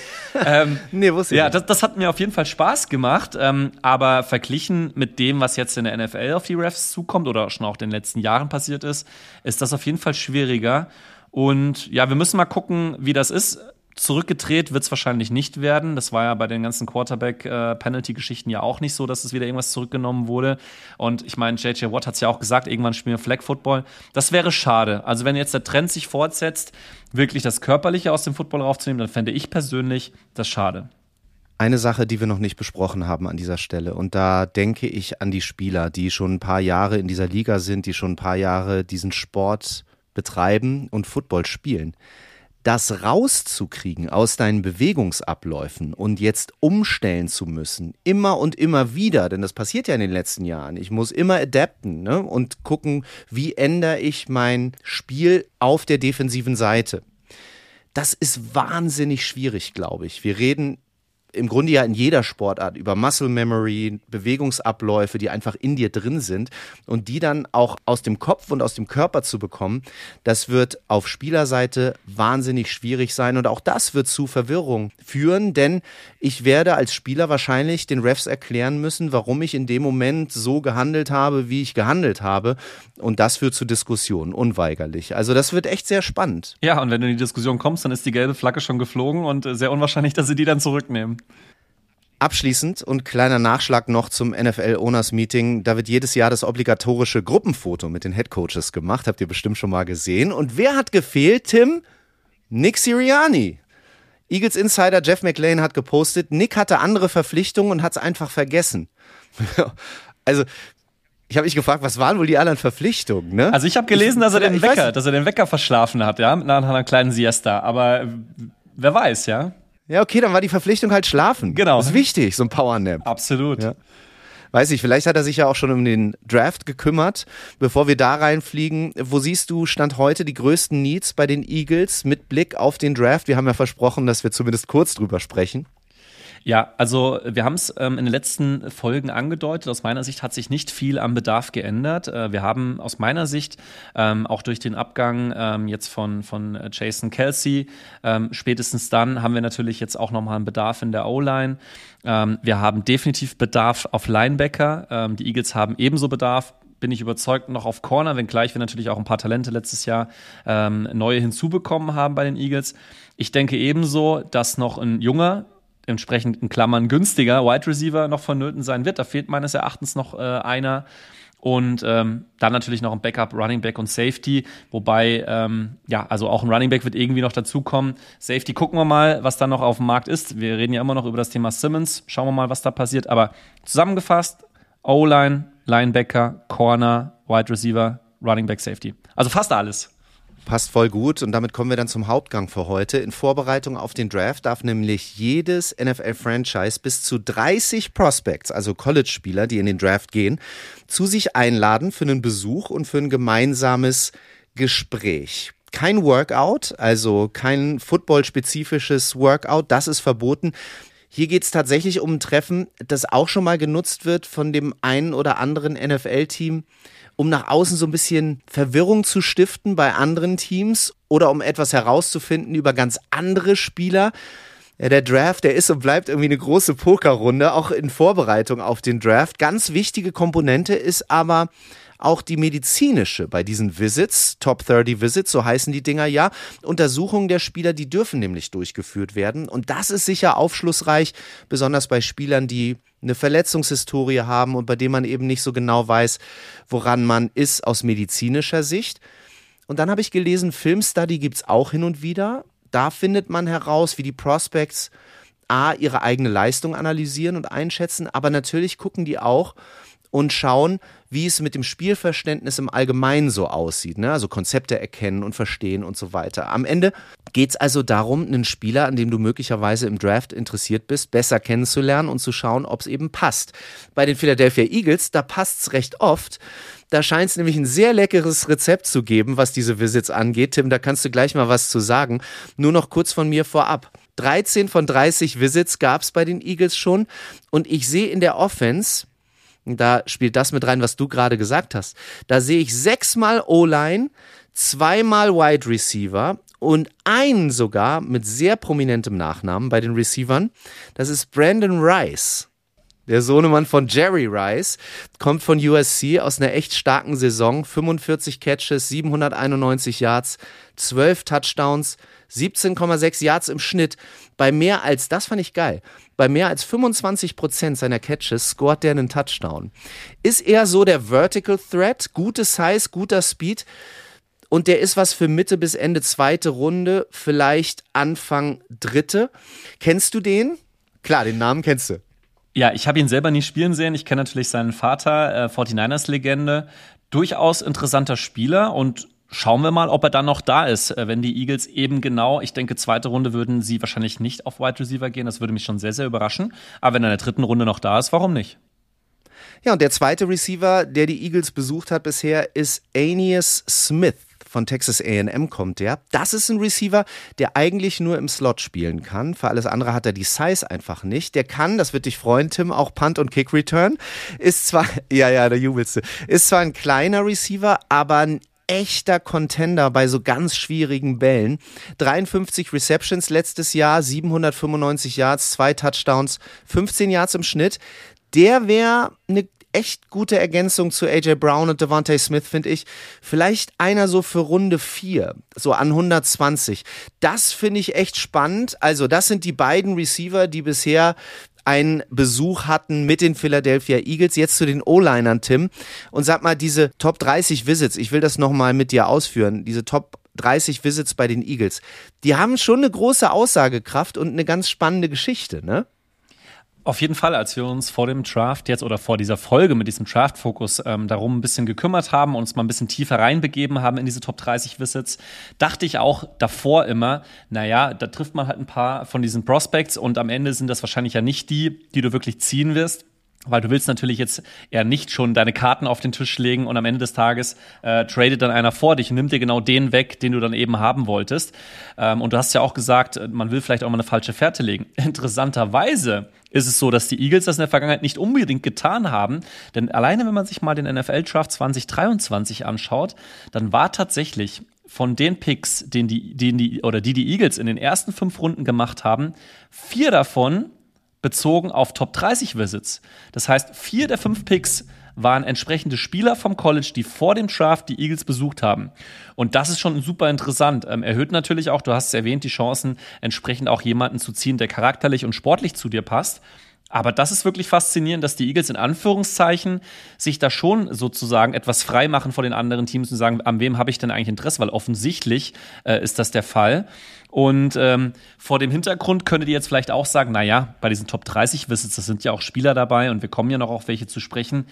Nee, wusste ich nicht. Ja, das hat mir auf jeden Fall Spaß gemacht. Aber verglichen mit dem, was jetzt in der NFL auf die Refs zukommt oder schon auch in den letzten Jahren passiert ist das auf jeden Fall schwieriger. Und ja, wir müssen mal gucken, wie das ist. Zurückgedreht wird es wahrscheinlich nicht werden. Das war ja bei den ganzen Quarterback-Penalty-Geschichten ja auch nicht so, dass es wieder irgendwas zurückgenommen wurde. Und ich meine, J.J. Watt hat es ja auch gesagt, irgendwann spielen wir Flag-Football. Das wäre schade. Also wenn jetzt der Trend sich fortsetzt, wirklich das Körperliche aus dem Football raufzunehmen, dann fände ich persönlich das schade. Eine Sache, die wir noch nicht besprochen haben an dieser Stelle, und da denke ich an die Spieler, die schon ein paar Jahre in dieser Liga sind, die schon ein paar Jahre diesen Sport betreiben und Football spielen. Das rauszukriegen aus deinen Bewegungsabläufen und jetzt umstellen zu müssen, immer und immer wieder, denn das passiert ja in den letzten Jahren. Ich muss immer adapten, ne, und gucken, wie ändere ich mein Spiel auf der defensiven Seite. Das ist wahnsinnig schwierig, glaube ich. Wir reden im Grunde ja in jeder Sportart über Muscle Memory, Bewegungsabläufe, die einfach in dir drin sind und die dann auch aus dem Kopf und aus dem Körper zu bekommen, das wird auf Spielerseite wahnsinnig schwierig sein und auch das wird zu Verwirrung führen, denn ich werde als Spieler wahrscheinlich den Refs erklären müssen, warum ich in dem Moment so gehandelt habe, wie ich gehandelt habe, und das führt zu Diskussionen, unweigerlich. Also das wird echt sehr spannend. Ja, und wenn du in die Diskussion kommst, dann ist die gelbe Flagge schon geflogen und sehr unwahrscheinlich, dass sie die dann zurücknehmen. Abschließend und kleiner Nachschlag noch zum NFL-Owners-Meeting. Da wird jedes Jahr das obligatorische Gruppenfoto mit den Headcoaches gemacht. Habt ihr bestimmt schon mal gesehen. Und wer hat gefehlt, Tim? Nick Sirianni. Eagles Insider Jeff McLane hat gepostet, Nick hatte andere Verpflichtungen und hat es einfach vergessen. Also, ich habe mich gefragt, was waren wohl die anderen Verpflichtungen? Ne? Also ich habe gelesen, dass er den Wecker verschlafen hat, ja, nach einer kleinen Siesta. Aber wer weiß, ja. Ja, okay, dann war die Verpflichtung halt schlafen. Genau. Das ist wichtig, so ein Powernap. Absolut. Ja. Weiß ich, vielleicht hat er sich ja auch schon um den Draft gekümmert. Bevor wir da reinfliegen, wo siehst du Stand heute die größten Needs bei den Eagles mit Blick auf den Draft? Wir haben ja versprochen, dass wir zumindest kurz drüber sprechen. Ja, also wir haben es in den letzten Folgen angedeutet. Aus meiner Sicht hat sich nicht viel am Bedarf geändert. Wir haben aus meiner Sicht auch durch den Abgang jetzt von Jason Kelce, spätestens dann haben wir natürlich jetzt auch nochmal einen Bedarf in der O-Line. Wir haben definitiv Bedarf auf Linebacker. Die Eagles haben ebenso Bedarf, bin ich überzeugt, noch auf Corner, wenngleich wir natürlich auch ein paar Talente letztes Jahr neue hinzubekommen haben bei den Eagles. Ich denke ebenso, dass noch ein junger, entsprechend in Klammern günstiger Wide Receiver noch vonnöten sein wird. Da fehlt meines Erachtens noch einer. Und dann natürlich noch ein Backup, Running Back und Safety. Wobei, also auch ein Running Back wird irgendwie noch dazukommen. Safety gucken wir mal, was da noch auf dem Markt ist. Wir reden ja immer noch über das Thema Simmons. Schauen wir mal, was da passiert. Aber zusammengefasst, O-Line, Linebacker, Corner, Wide Receiver, Running Back, Safety. Also fast alles. Passt voll gut und damit kommen wir dann zum Hauptgang für heute. In Vorbereitung auf den Draft darf nämlich jedes NFL-Franchise bis zu 30 Prospects, also College-Spieler, die in den Draft gehen, zu sich einladen für einen Besuch und für ein gemeinsames Gespräch. Kein Workout, also kein football-spezifisches Workout, das ist verboten. Hier geht es tatsächlich um ein Treffen, das auch schon mal genutzt wird von dem einen oder anderen NFL-Team, um nach außen so ein bisschen Verwirrung zu stiften bei anderen Teams oder um etwas herauszufinden über ganz andere Spieler. Ja, der Draft, der ist und bleibt irgendwie eine große Pokerrunde, auch in Vorbereitung auf den Draft. Ganz wichtige Komponente ist aber auch die medizinische bei diesen Visits, Top 30 Visits, so heißen die Dinger ja. Untersuchungen der Spieler, die dürfen nämlich durchgeführt werden. Und das ist sicher aufschlussreich, besonders bei Spielern, die eine Verletzungshistorie haben und bei denen man eben nicht so genau weiß, woran man ist aus medizinischer Sicht. Und dann habe ich gelesen, Filmstudy gibt's auch hin und wieder. Da findet man heraus, wie die Prospects ihre eigene Leistung analysieren und einschätzen, aber natürlich gucken die auch und schauen, wie es mit dem Spielverständnis im Allgemeinen so aussieht, ne? Also Konzepte erkennen und verstehen und so weiter. Am Ende geht es also darum, einen Spieler, an dem du möglicherweise im Draft interessiert bist, besser kennenzulernen und zu schauen, ob es eben passt. Bei den Philadelphia Eagles, da passt es recht oft. Da scheint es nämlich ein sehr leckeres Rezept zu geben, was diese Visits angeht. Tim, da kannst du gleich mal was zu sagen. Nur noch kurz von mir vorab. 13 von 30 Visits gab es bei den Eagles schon und ich sehe in der Offense, da spielt das mit rein, was du gerade gesagt hast. Da sehe ich 6-mal O-Line, 2-mal Wide Receiver und einen sogar mit sehr prominentem Nachnamen bei den Receivern. Das ist Brandon Rice. Der Sohnemann von Jerry Rice, kommt von USC aus einer echt starken Saison. 45 Catches, 791 Yards, 12 Touchdowns, 17,6 Yards im Schnitt. Bei mehr als, das fand ich geil, bei mehr als 25% seiner Catches scoret der einen Touchdown. Ist eher so der Vertical Threat, gute Size, guter Speed und der ist was für Mitte bis Ende zweite Runde, vielleicht Anfang dritte. Kennst du den? Klar, den Namen kennst du. Ja, ich habe ihn selber nie spielen sehen. Ich kenne natürlich seinen Vater, 49ers-Legende. Durchaus interessanter Spieler und schauen wir mal, ob er dann noch da ist, wenn die Eagles eben genau, ich denke, zweite Runde würden sie wahrscheinlich nicht auf Wide Receiver gehen. Das würde mich schon sehr, sehr überraschen. Aber wenn er in der dritten Runde noch da ist, warum nicht? Ja, und der zweite Receiver, der die Eagles besucht hat bisher, ist Aeneas Smith. Von Texas A&M kommt der. Das ist ein Receiver, der eigentlich nur im Slot spielen kann. Für alles andere hat er die Size einfach nicht. Der kann, das wird dich freuen, Tim, auch Punt und Kick Return. Ist zwar, ja, da jubelst du. Ist zwar ein kleiner Receiver, aber ein echter Contender bei so ganz schwierigen Bällen. 53 Receptions letztes Jahr, 795 Yards, 2 Touchdowns, 15 Yards im Schnitt. Der wäre eine echt gute Ergänzung zu AJ Brown und Devontae Smith, finde ich. Vielleicht einer so für Runde 4, so an 120. Das finde ich echt spannend. Also das sind die beiden Receiver, die bisher einen Besuch hatten mit den Philadelphia Eagles. Jetzt zu den O-Linern, Tim. Und sag mal, diese Top 30 Visits, ich will das nochmal mit dir ausführen, diese Top 30 Visits bei den Eagles, die haben schon eine große Aussagekraft und eine ganz spannende Geschichte, ne? Auf jeden Fall, als wir uns vor dem Draft jetzt oder vor dieser Folge mit diesem Draft-Fokus darum ein bisschen gekümmert haben und uns mal ein bisschen tiefer reinbegeben haben in diese Top 30 Visits, dachte ich auch davor immer, naja, da trifft man halt ein paar von diesen Prospects und am Ende sind das wahrscheinlich ja nicht die du wirklich ziehen wirst. Weil du willst natürlich jetzt eher nicht schon deine Karten auf den Tisch legen und am Ende des Tages tradet dann einer vor dich und nimmt dir genau den weg, den du dann eben haben wolltest. Und du hast ja auch gesagt, man will vielleicht auch mal eine falsche Fährte legen. Interessanterweise ist es so, dass die Eagles das in der Vergangenheit nicht unbedingt getan haben. Denn alleine, wenn man sich mal den NFL-Draft 2023 anschaut, dann war tatsächlich von den Picks, die Eagles in den ersten 5 Runden gemacht haben, 4 davon bezogen auf Top 30 Visits. Das heißt, 4 der 5 Picks waren entsprechende Spieler vom College, die vor dem Draft die Eagles besucht haben. Und das ist schon super interessant. Erhöht natürlich auch, du hast es erwähnt, die Chancen, entsprechend auch jemanden zu ziehen, der charakterlich und sportlich zu dir passt. Aber das ist wirklich faszinierend, dass die Eagles in Anführungszeichen sich da schon sozusagen etwas frei machen vor den anderen Teams und sagen, an wem habe ich denn eigentlich Interesse? Weil offensichtlich ist das der Fall. Und vor dem Hintergrund könntet ihr jetzt vielleicht auch sagen, naja, bei diesen Top 30 Visits, das sind ja auch Spieler dabei und wir kommen ja noch auf welche zu sprechen,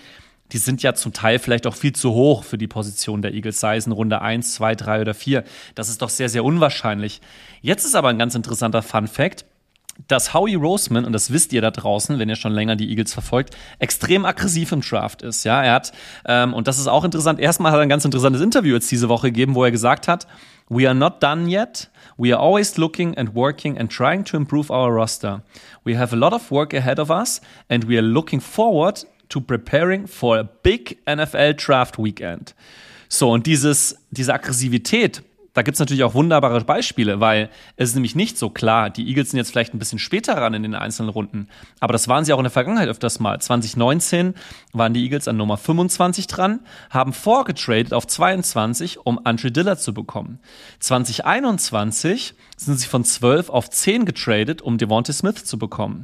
die sind ja zum Teil vielleicht auch viel zu hoch für die Position der Eagles, sei es in Runde 1, 2, 3 oder 4. Das ist doch sehr, sehr unwahrscheinlich. Jetzt ist aber ein ganz interessanter Fun-Fact, dass Howie Roseman, und das wisst ihr da draußen, wenn ihr schon länger die Eagles verfolgt, extrem aggressiv im Draft ist. Ja, er hat, und das ist auch interessant, erstmal hat er ein ganz interessantes Interview jetzt diese Woche gegeben, wo er gesagt hat, "We are not done yet. We are always looking and working and trying to improve our roster. We have a lot of work ahead of us and we are looking forward to preparing for a big NFL Draft Weekend." So, und diese Aggressivität, da gibt's natürlich auch wunderbare Beispiele, weil es ist nämlich nicht so klar, die Eagles sind jetzt vielleicht ein bisschen später ran in den einzelnen Runden, aber das waren sie auch in der Vergangenheit öfters mal. 2019 waren die Eagles an Nummer 25 dran, haben vorgetradet auf 22, um Andre Dillard zu bekommen. 2021 sind sie von 12 auf 10 getradet, um Devontae Smith zu bekommen.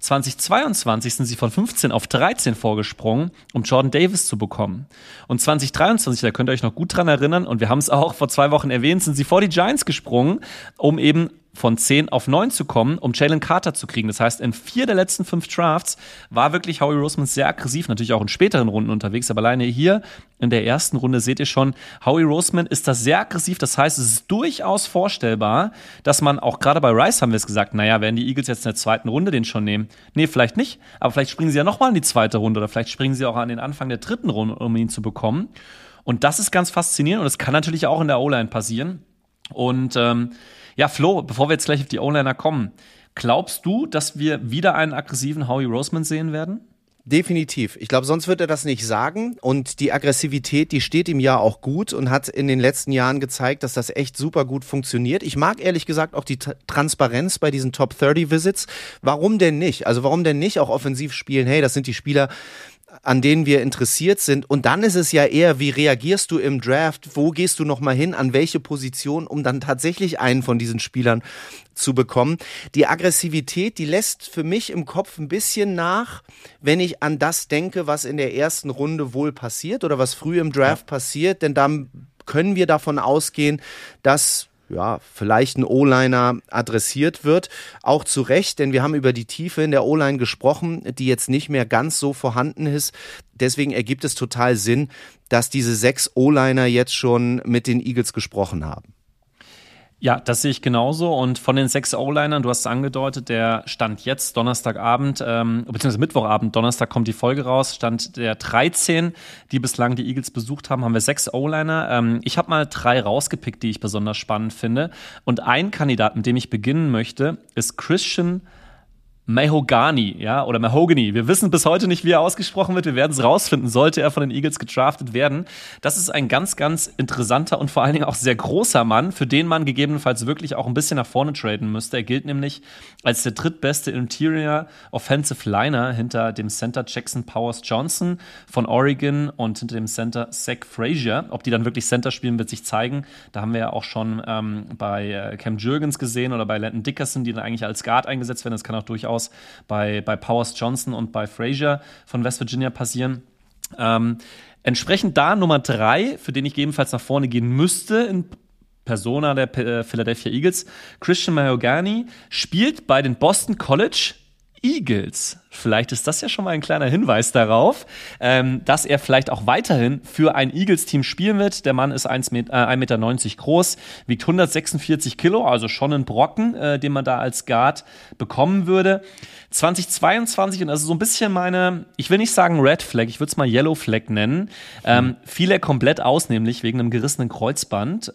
2022 sind sie von 15 auf 13 vorgesprungen, um Jordan Davis zu bekommen. Und 2023, da könnt ihr euch noch gut dran erinnern, und wir haben es auch vor 2 Wochen erwähnt, sind sie vor die Giants gesprungen, um eben von 10 auf 9 zu kommen, um Jalen Carter zu kriegen. Das heißt, in 4 der letzten 5 Drafts war wirklich Howie Roseman sehr aggressiv, natürlich auch in späteren Runden unterwegs, aber alleine hier in der ersten Runde seht ihr schon, Howie Roseman ist da sehr aggressiv. Das heißt, es ist durchaus vorstellbar, dass man, auch gerade bei Rice haben wir es gesagt, naja, werden die Eagles jetzt in der zweiten Runde den schon nehmen? Nee, vielleicht nicht, aber vielleicht springen sie ja nochmal in die zweite Runde oder vielleicht springen sie auch an den Anfang der dritten Runde, um ihn zu bekommen. Und das ist ganz faszinierend und das kann natürlich auch in der O-Line passieren. Und ja, Flo, bevor wir jetzt gleich auf die O-Liner kommen, glaubst du, dass wir wieder einen aggressiven Howie Roseman sehen werden? Definitiv. Ich glaube, sonst wird er das nicht sagen. Und die Aggressivität, die steht ihm ja auch gut und hat in den letzten Jahren gezeigt, dass das echt super gut funktioniert. Ich mag ehrlich gesagt auch die Transparenz bei diesen Top 30 Visits. Warum denn nicht? Also warum denn nicht auch offensiv spielen? Hey, das sind die Spieler, an denen wir interessiert sind. Und dann ist es ja eher, wie reagierst du im Draft? Wo gehst du nochmal hin? An welche Position? Um dann tatsächlich einen von diesen Spielern zu bekommen. Die Aggressivität, die lässt für mich im Kopf ein bisschen nach, wenn ich an das denke, was in der ersten Runde wohl passiert oder was früh im Draft passiert. Denn dann können wir davon ausgehen, dass vielleicht ein O-Liner adressiert wird. Auch zu Recht, denn wir haben über die Tiefe in der O-Line gesprochen, die jetzt nicht mehr ganz so vorhanden ist. Deswegen ergibt es total Sinn, dass diese 6 O-Liner jetzt schon mit den Eagles gesprochen haben. Ja, das sehe ich genauso. Und von den 6 O-Linern, du hast es angedeutet, der Stand jetzt Donnerstagabend, beziehungsweise Mittwochabend, Donnerstag kommt die Folge raus, Stand der 13, die bislang die Eagles besucht haben wir 6 O-Liner. Ich habe mal 3 rausgepickt, die ich besonders spannend finde. Und ein Kandidat, mit dem ich beginnen möchte, ist Christian Mahogany, ja, oder Mahogany. Wir wissen bis heute nicht, wie er ausgesprochen wird. Wir werden es rausfinden, sollte er von den Eagles gedraftet werden. Das ist ein ganz, ganz interessanter und vor allen Dingen auch sehr großer Mann, für den man gegebenenfalls wirklich auch ein bisschen nach vorne traden müsste. Er gilt nämlich als der drittbeste Interior Offensive Liner hinter dem Center Jackson Powers Johnson von Oregon und hinter dem Center Zach Frazier. Ob die dann wirklich Center spielen, wird sich zeigen. Da haben wir ja auch schon bei Cam Jurgens gesehen oder bei Landon Dickerson, die dann eigentlich als Guard eingesetzt werden. Das kann auch durchaus bei Powers Johnson und bei Frazier von West Virginia passieren. Entsprechend da Nummer 3, für den ich gegebenenfalls nach vorne gehen müsste, in Persona der Philadelphia Eagles, Christian Mahogany, spielt bei den Boston College Eagles. Vielleicht ist das ja schon mal ein kleiner Hinweis darauf, dass er vielleicht auch weiterhin für ein Eagles-Team spielen wird. Der Mann ist 1,90 Meter groß, wiegt 146 Kilo, also schon ein Brocken, den man da als Guard bekommen würde. 2022, und das ist so ein bisschen meine, ich will nicht sagen Red Flag, ich würde es mal Yellow Flag nennen, fiel er komplett aus, nämlich wegen einem gerissenen Kreuzband.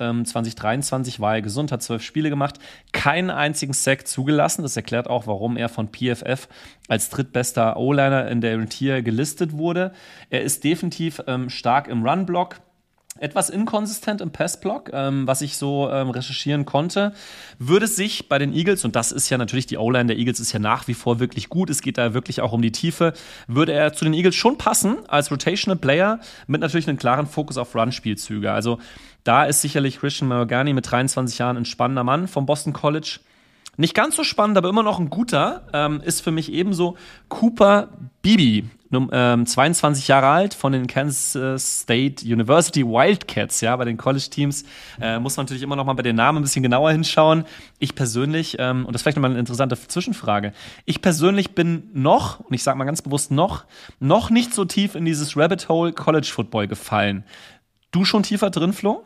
2023 war er gesund, hat 12 Spiele gemacht, keinen einzigen Sack zugelassen. Das erklärt auch, warum er von PFF als drittbester O-Liner in der Interior gelistet wurde. Er ist definitiv stark im Run-Block, etwas inkonsistent im Pass-Block, was ich so recherchieren konnte. Würde sich bei den Eagles, und das ist ja natürlich, die O-Line der Eagles ist ja nach wie vor wirklich gut, es geht da wirklich auch um die Tiefe, würde er zu den Eagles schon passen als Rotational Player mit natürlich einem klaren Fokus auf Run-Spielzüge. Also da ist sicherlich Christian Mahogany mit 23 Jahren ein spannender Mann vom Boston College. Nicht ganz so spannend, aber immer noch ein guter, ist für mich ebenso Cooper Beebe. 22 Jahre alt, von den Kansas State University Wildcats, ja, bei den College-Teams. Muss man natürlich immer noch mal bei den Namen ein bisschen genauer hinschauen. Ich persönlich, und das ist vielleicht nochmal eine interessante Zwischenfrage, ich persönlich bin noch, und ich sage mal ganz bewusst noch nicht so tief in dieses Rabbit Hole College Football gefallen. Du schon tiefer drin, Flo?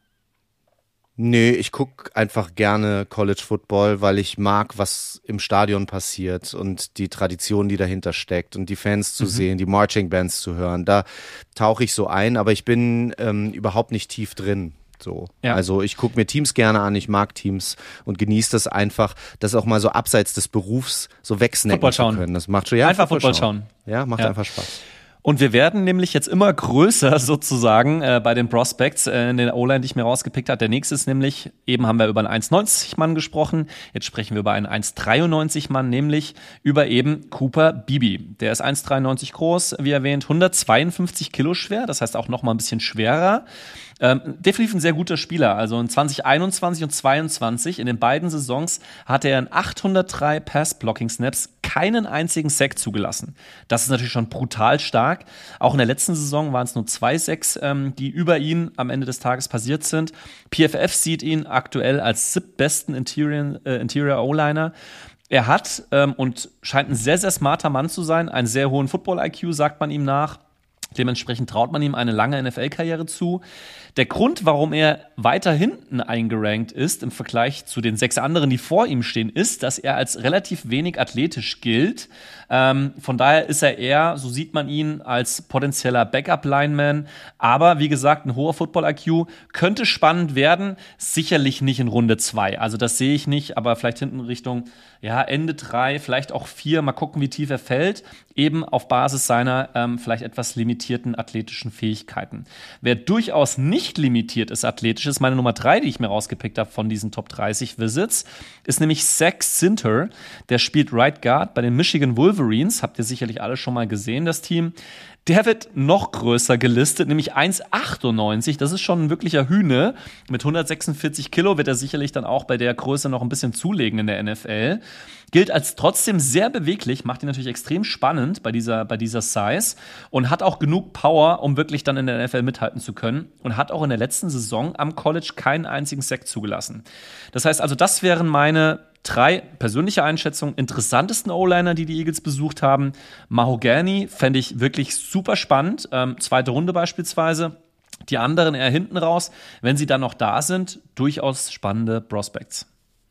Nee, ich gucke einfach gerne College Football, weil ich mag, was im Stadion passiert und die Tradition, die dahinter steckt und die Fans zu sehen, die Marching Bands zu hören. Da tauche ich so ein, aber ich bin überhaupt nicht tief drin. So. Ja. Also ich gucke mir Teams gerne an, ich mag Teams und genieße das einfach, das auch mal so abseits des Berufs so wegsnacken zu können. Das macht schon, ja, einfach Football schauen. Ja, macht einfach Spaß. Und wir werden nämlich jetzt immer größer sozusagen bei den Prospects in den O-Line, die ich mir rausgepickt habe. Der nächste ist nämlich, eben haben wir über einen 1,90 Mann gesprochen, jetzt sprechen wir über einen 1,93 Mann, nämlich über eben Cooper Beebe. Der ist 1,93 groß, wie erwähnt, 152 Kilo schwer, das heißt auch noch mal ein bisschen schwerer. Definitiv ein sehr guter Spieler. Also in 2021 und 2022, in den beiden Saisons, hatte er in 803 Pass-Blocking-Snaps keinen einzigen Sack zugelassen. Das ist natürlich schon brutal stark. Auch in der letzten Saison waren es nur 2 Sacks, die über ihn am Ende des Tages passiert sind. PFF sieht ihn aktuell als 7. Interior O-Liner. Er hat und scheint ein sehr, sehr smarter Mann zu sein, einen sehr hohen Football-IQ, sagt man ihm nach. Dementsprechend traut man ihm eine lange NFL-Karriere zu. Der Grund, warum er weiter hinten eingerankt ist im Vergleich zu den 6 anderen, die vor ihm stehen, ist, dass er als relativ wenig athletisch gilt. Von daher ist er eher, so sieht man ihn, als potenzieller Backup-Lineman. Aber wie gesagt, ein hoher Football-IQ könnte spannend werden. Sicherlich nicht in Runde 2. Also das sehe ich nicht, aber vielleicht hinten Richtung Ende 3, vielleicht auch 4. Mal gucken, wie tief er fällt. Eben auf Basis seiner vielleicht etwas limitierten athletischen Fähigkeiten. Wer durchaus nicht limitiert ist athletisch, ist meine Nummer 3, die ich mir rausgepickt habe von diesen Top 30 Visits, ist nämlich Zach Sinter. Der spielt Right Guard bei den Michigan Wolverines. Habt ihr sicherlich alle schon mal gesehen, das Team. Der wird noch größer gelistet, nämlich 1,98. Das ist schon ein wirklicher Hühne. Mit 146 Kilo wird er sicherlich dann auch bei der Größe noch ein bisschen zulegen in der NFL. Gilt als trotzdem sehr beweglich, macht ihn natürlich extrem spannend bei dieser Size und hat auch genug Power, um wirklich dann in der NFL mithalten zu können und hat auch in der letzten Saison am College keinen einzigen Sack zugelassen. Das heißt also, das wären meine 3 persönliche Einschätzungen, interessantesten O-Liner, die Eagles besucht haben. Mahogany fände ich wirklich super spannend, 2. Runde beispielsweise. Die anderen eher hinten raus, wenn sie dann noch da sind, durchaus spannende Prospects.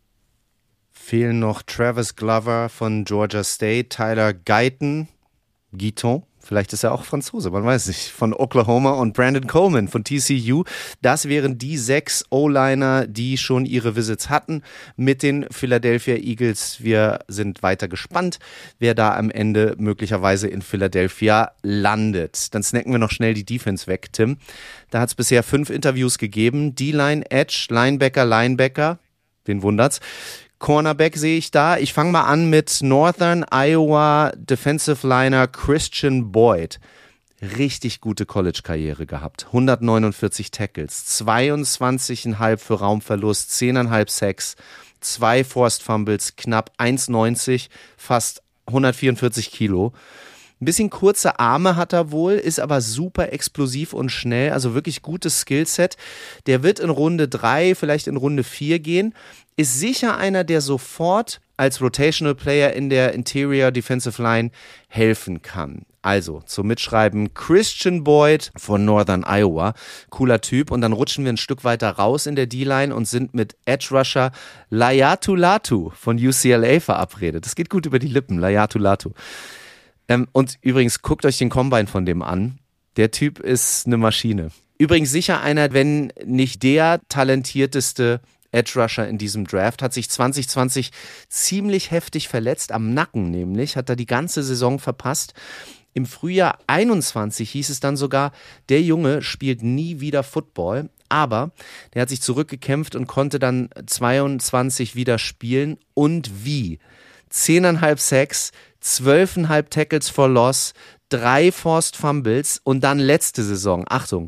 Fehlen noch Travis Glover von Georgia State, Tyler Guyton, vielleicht ist er auch Franzose, man weiß nicht, von Oklahoma und Brandon Coleman von TCU. Das wären die 6 O-Liner, die schon ihre Visits hatten mit den Philadelphia Eagles. Wir sind weiter gespannt, wer da am Ende möglicherweise in Philadelphia landet. Dann snacken wir noch schnell die Defense weg, Tim. Da hat es bisher 5 Interviews gegeben. D-Line, Edge, Linebacker, wen wundert's? Cornerback sehe ich da. Ich fange mal an mit Northern Iowa Defensive Liner Christian Boyd. Richtig gute College-Karriere gehabt. 149 Tackles, 22,5 für Raumverlust, 10,5 Sacks, 2 Forced Fumbles, knapp 1,90, fast 144 Kilo. Ein bisschen kurze Arme hat er wohl, ist aber super explosiv und schnell, also wirklich gutes Skillset. Der wird in Runde 3, vielleicht in Runde 4 gehen. Ist sicher einer, der sofort als Rotational Player in der Interior Defensive Line helfen kann. Also zum Mitschreiben Christian Boyd von Northern Iowa, cooler Typ. Und dann rutschen wir ein Stück weiter raus in der D-Line und sind mit Edge Rusher Laiatu Latu von UCLA verabredet. Das geht gut über die Lippen, Laiatu Latu. Und übrigens, guckt euch den Combine von dem an. Der Typ ist eine Maschine. Übrigens sicher einer, wenn nicht der talentierteste Edge Rusher in diesem Draft, hat sich 2020 ziemlich heftig verletzt, am Nacken nämlich, hat er die ganze Saison verpasst. Im Frühjahr 21 hieß es dann sogar, der Junge spielt nie wieder Football, aber der hat sich zurückgekämpft und konnte dann 22 wieder spielen. Und wie? 10,5 Sacks, 12,5 Tackles for Loss, 3 Forced Fumbles und dann letzte Saison, Achtung,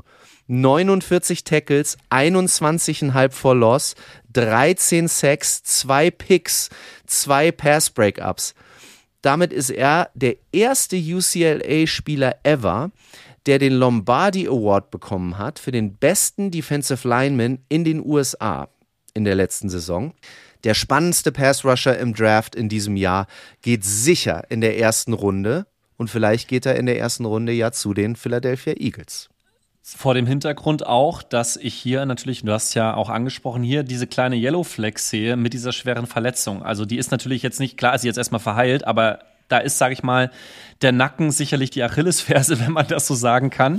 49 Tackles, 21,5 for Loss, 13 Sacks, 2 Picks, 2 Pass-Breakups. Damit ist er der erste UCLA-Spieler ever, der den Lombardi Award bekommen hat für den besten Defensive Lineman in den USA in der letzten Saison. Der spannendste Pass-Rusher im Draft in diesem Jahr geht sicher in der ersten Runde und vielleicht geht er in der ersten Runde ja zu den Philadelphia Eagles. Vor dem Hintergrund auch, dass ich hier natürlich, du hast ja auch angesprochen, hier diese kleine Yellow Flag sehe mit dieser schweren Verletzung. Also die ist natürlich jetzt nicht, klar ist sie jetzt erstmal verheilt, aber da ist, sage ich mal, der Nacken sicherlich die Achillesferse, wenn man das so sagen kann.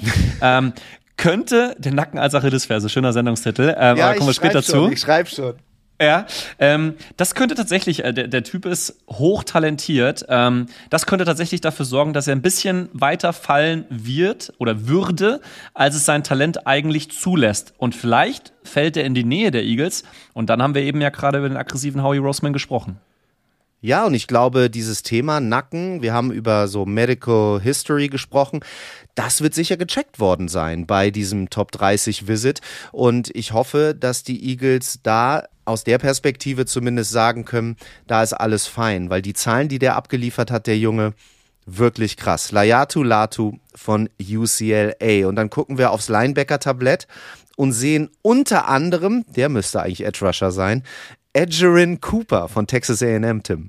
Könnte der Nacken als Achillesferse, schöner Sendungstitel, aber kommen wir später zu. Ich schreibe schon. Ja, das könnte tatsächlich, der Typ ist hochtalentiert, das könnte tatsächlich dafür sorgen, dass er ein bisschen weiter fallen wird oder würde, als es sein Talent eigentlich zulässt. Und vielleicht fällt er in die Nähe der Eagles und dann haben wir eben ja gerade über den aggressiven Howie Roseman gesprochen. Ja, und ich glaube, dieses Thema Nacken, wir haben über so Medical History gesprochen, das wird sicher gecheckt worden sein bei diesem Top 30 Visit. Und ich hoffe, dass die Eagles da aus der Perspektive zumindest sagen können, da ist alles fein. Weil die Zahlen, die der abgeliefert hat, der Junge, wirklich krass. Laiatu Latu von UCLA. Und dann gucken wir aufs Linebacker-Tablett und sehen unter anderem, der müsste eigentlich Edge Rusher sein, Edgerrin Cooper von Texas A&M, Tim.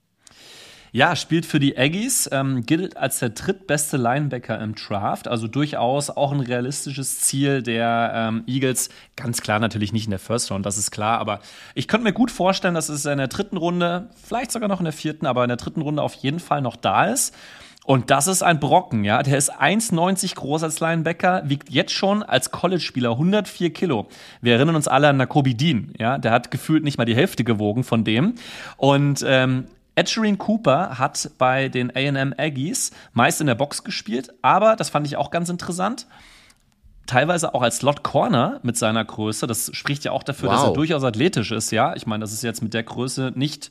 Ja, spielt für die Aggies, gilt als der drittbeste Linebacker im Draft, also durchaus auch ein realistisches Ziel der Eagles. Ganz klar natürlich nicht in der First Round, das ist klar, aber ich könnte mir gut vorstellen, dass es in der dritten Runde, vielleicht sogar noch in der vierten, aber in der dritten Runde auf jeden Fall noch da ist. Und das ist ein Brocken, ja. Der ist 1,90 groß als Linebacker, wiegt jetzt schon als College-Spieler 104 Kilo. Wir erinnern uns alle an Nakobe Dean, ja. Der hat gefühlt nicht mal die Hälfte gewogen von dem. Und Edgerrin Cooper hat bei den A&M Aggies meist in der Box gespielt, aber, das fand ich auch ganz interessant, teilweise auch als Slot-Corner mit seiner Größe. Das spricht ja auch dafür, dass er durchaus athletisch ist, ja. Ich meine, das ist jetzt mit der Größe nicht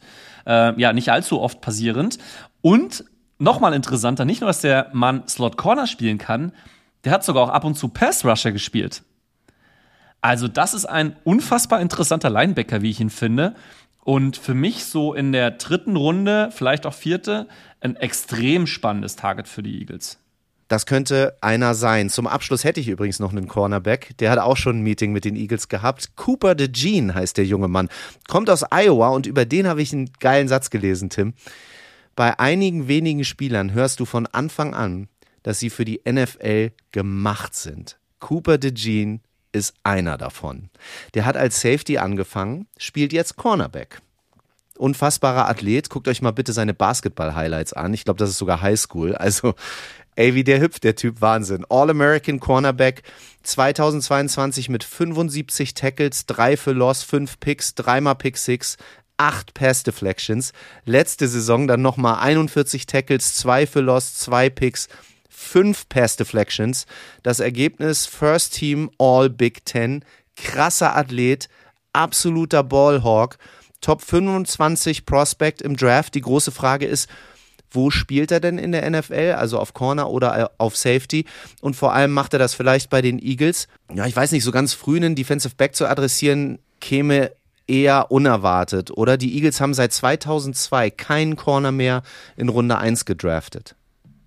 allzu oft passierend. Und nochmal interessanter, nicht nur, dass der Mann Slot-Corner spielen kann, der hat sogar auch ab und zu Pass-Rusher gespielt. Also das ist ein unfassbar interessanter Linebacker, wie ich ihn finde. Und für mich so in der dritten Runde, vielleicht auch vierte, ein extrem spannendes Target für die Eagles. Das könnte einer sein. Zum Abschluss hätte ich übrigens noch einen Cornerback. Der hat auch schon ein Meeting mit den Eagles gehabt. Cooper DeJean heißt der junge Mann. Kommt aus Iowa und über den habe ich einen geilen Satz gelesen, Tim. Bei einigen wenigen Spielern hörst du von Anfang an, dass sie für die NFL gemacht sind. Cooper DeJean ist einer davon. Der hat als Safety angefangen, spielt jetzt Cornerback. Unfassbarer Athlet. Guckt euch mal bitte seine Basketball-Highlights an. Ich glaube, das ist sogar Highschool. Also, ey, wie der hüpft, der Typ, Wahnsinn. All-American Cornerback 2022 mit 75 Tackles, 3 für Loss, 5 Picks, 3-mal Pick 6, 8 Pass Deflections. Letzte Saison dann nochmal 41 Tackles, 2 für Loss, 2 Picks, 5 Pass Deflections. Das Ergebnis First Team All Big Ten. Krasser Athlet, absoluter Ballhawk. Top 25 Prospect im Draft. Die große Frage ist, wo spielt er denn in der NFL? Also auf Corner oder auf Safety? Und vor allem macht er das vielleicht bei den Eagles? Ja, ich weiß nicht, so ganz früh einen Defensive Back zu adressieren, käme eher unerwartet. Oder die Eagles haben seit 2002 keinen Corner mehr in Runde 1 gedraftet.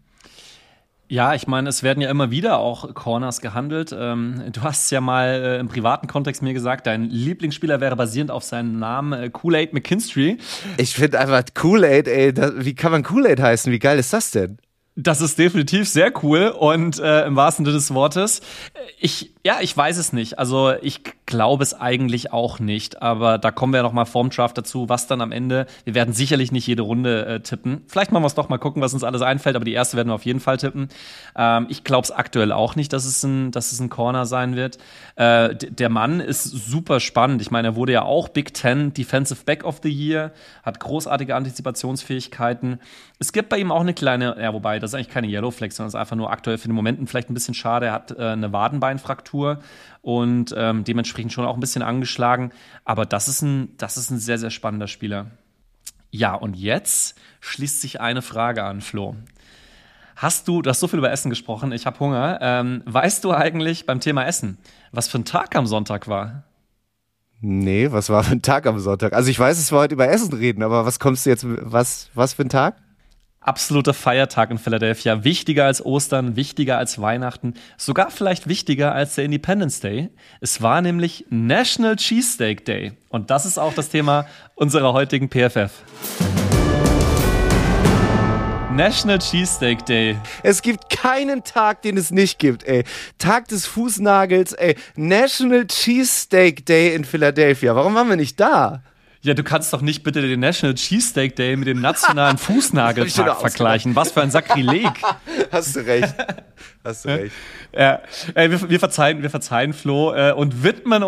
Ja, ich meine, es werden ja immer wieder auch Corners gehandelt. Du hast ja mal im privaten Kontext mir gesagt, dein Lieblingsspieler wäre basierend auf seinem Namen Kool-Aid McKinstry. Ich finde einfach Kool-Aid, ey, wie kann man Kool-Aid heißen? Wie geil ist das denn? Das ist definitiv sehr cool und im wahrsten Sinne des Wortes. Ich weiß es nicht. Also ich glaube es eigentlich auch nicht. Aber da kommen wir ja noch mal vorm Draft dazu, was dann am Ende. Wir werden sicherlich nicht jede Runde tippen. Vielleicht machen wir es doch mal gucken, was uns alles einfällt. Aber die erste werden wir auf jeden Fall tippen. Ich glaube es aktuell auch nicht, dass es ein Corner sein wird. Der Mann ist super spannend. Ich meine, er wurde ja auch Big Ten Defensive Back of the Year, hat großartige Antizipationsfähigkeiten. Es gibt bei ihm auch eine kleine, ja, wobei, das ist eigentlich keine Yellow Flag, sondern ist einfach nur aktuell für den Moment vielleicht ein bisschen schade. Er hat eine Wadenbeinfraktur und dementsprechend schon auch ein bisschen angeschlagen. Aber das ist ein sehr, sehr spannender Spieler. Ja, und jetzt schließt sich eine Frage an, Flo. Du hast so viel über Essen gesprochen, ich habe Hunger. Weißt du eigentlich beim Thema Essen, was für ein Tag am Sonntag war? Nee, was war für ein Tag am Sonntag? Also ich weiß, dass wir heute über Essen reden, aber was kommst du jetzt, was für ein Tag? Absoluter Feiertag in Philadelphia. Wichtiger als Ostern, wichtiger als Weihnachten, sogar vielleicht wichtiger als der Independence Day. Es war nämlich National Cheesesteak Day. Und das ist auch das Thema unserer heutigen PFF. National Cheesesteak Day. Es gibt keinen Tag, den es nicht gibt, ey. Tag des Fußnagels, ey. National Cheesesteak Day in Philadelphia. Warum waren wir nicht da? Ja, du kannst doch nicht bitte den National Cheesesteak Day mit dem nationalen Fußnageltag vergleichen. Was für ein Sakrileg. Hast du recht. Ja, wir verzeihen Flo und widmen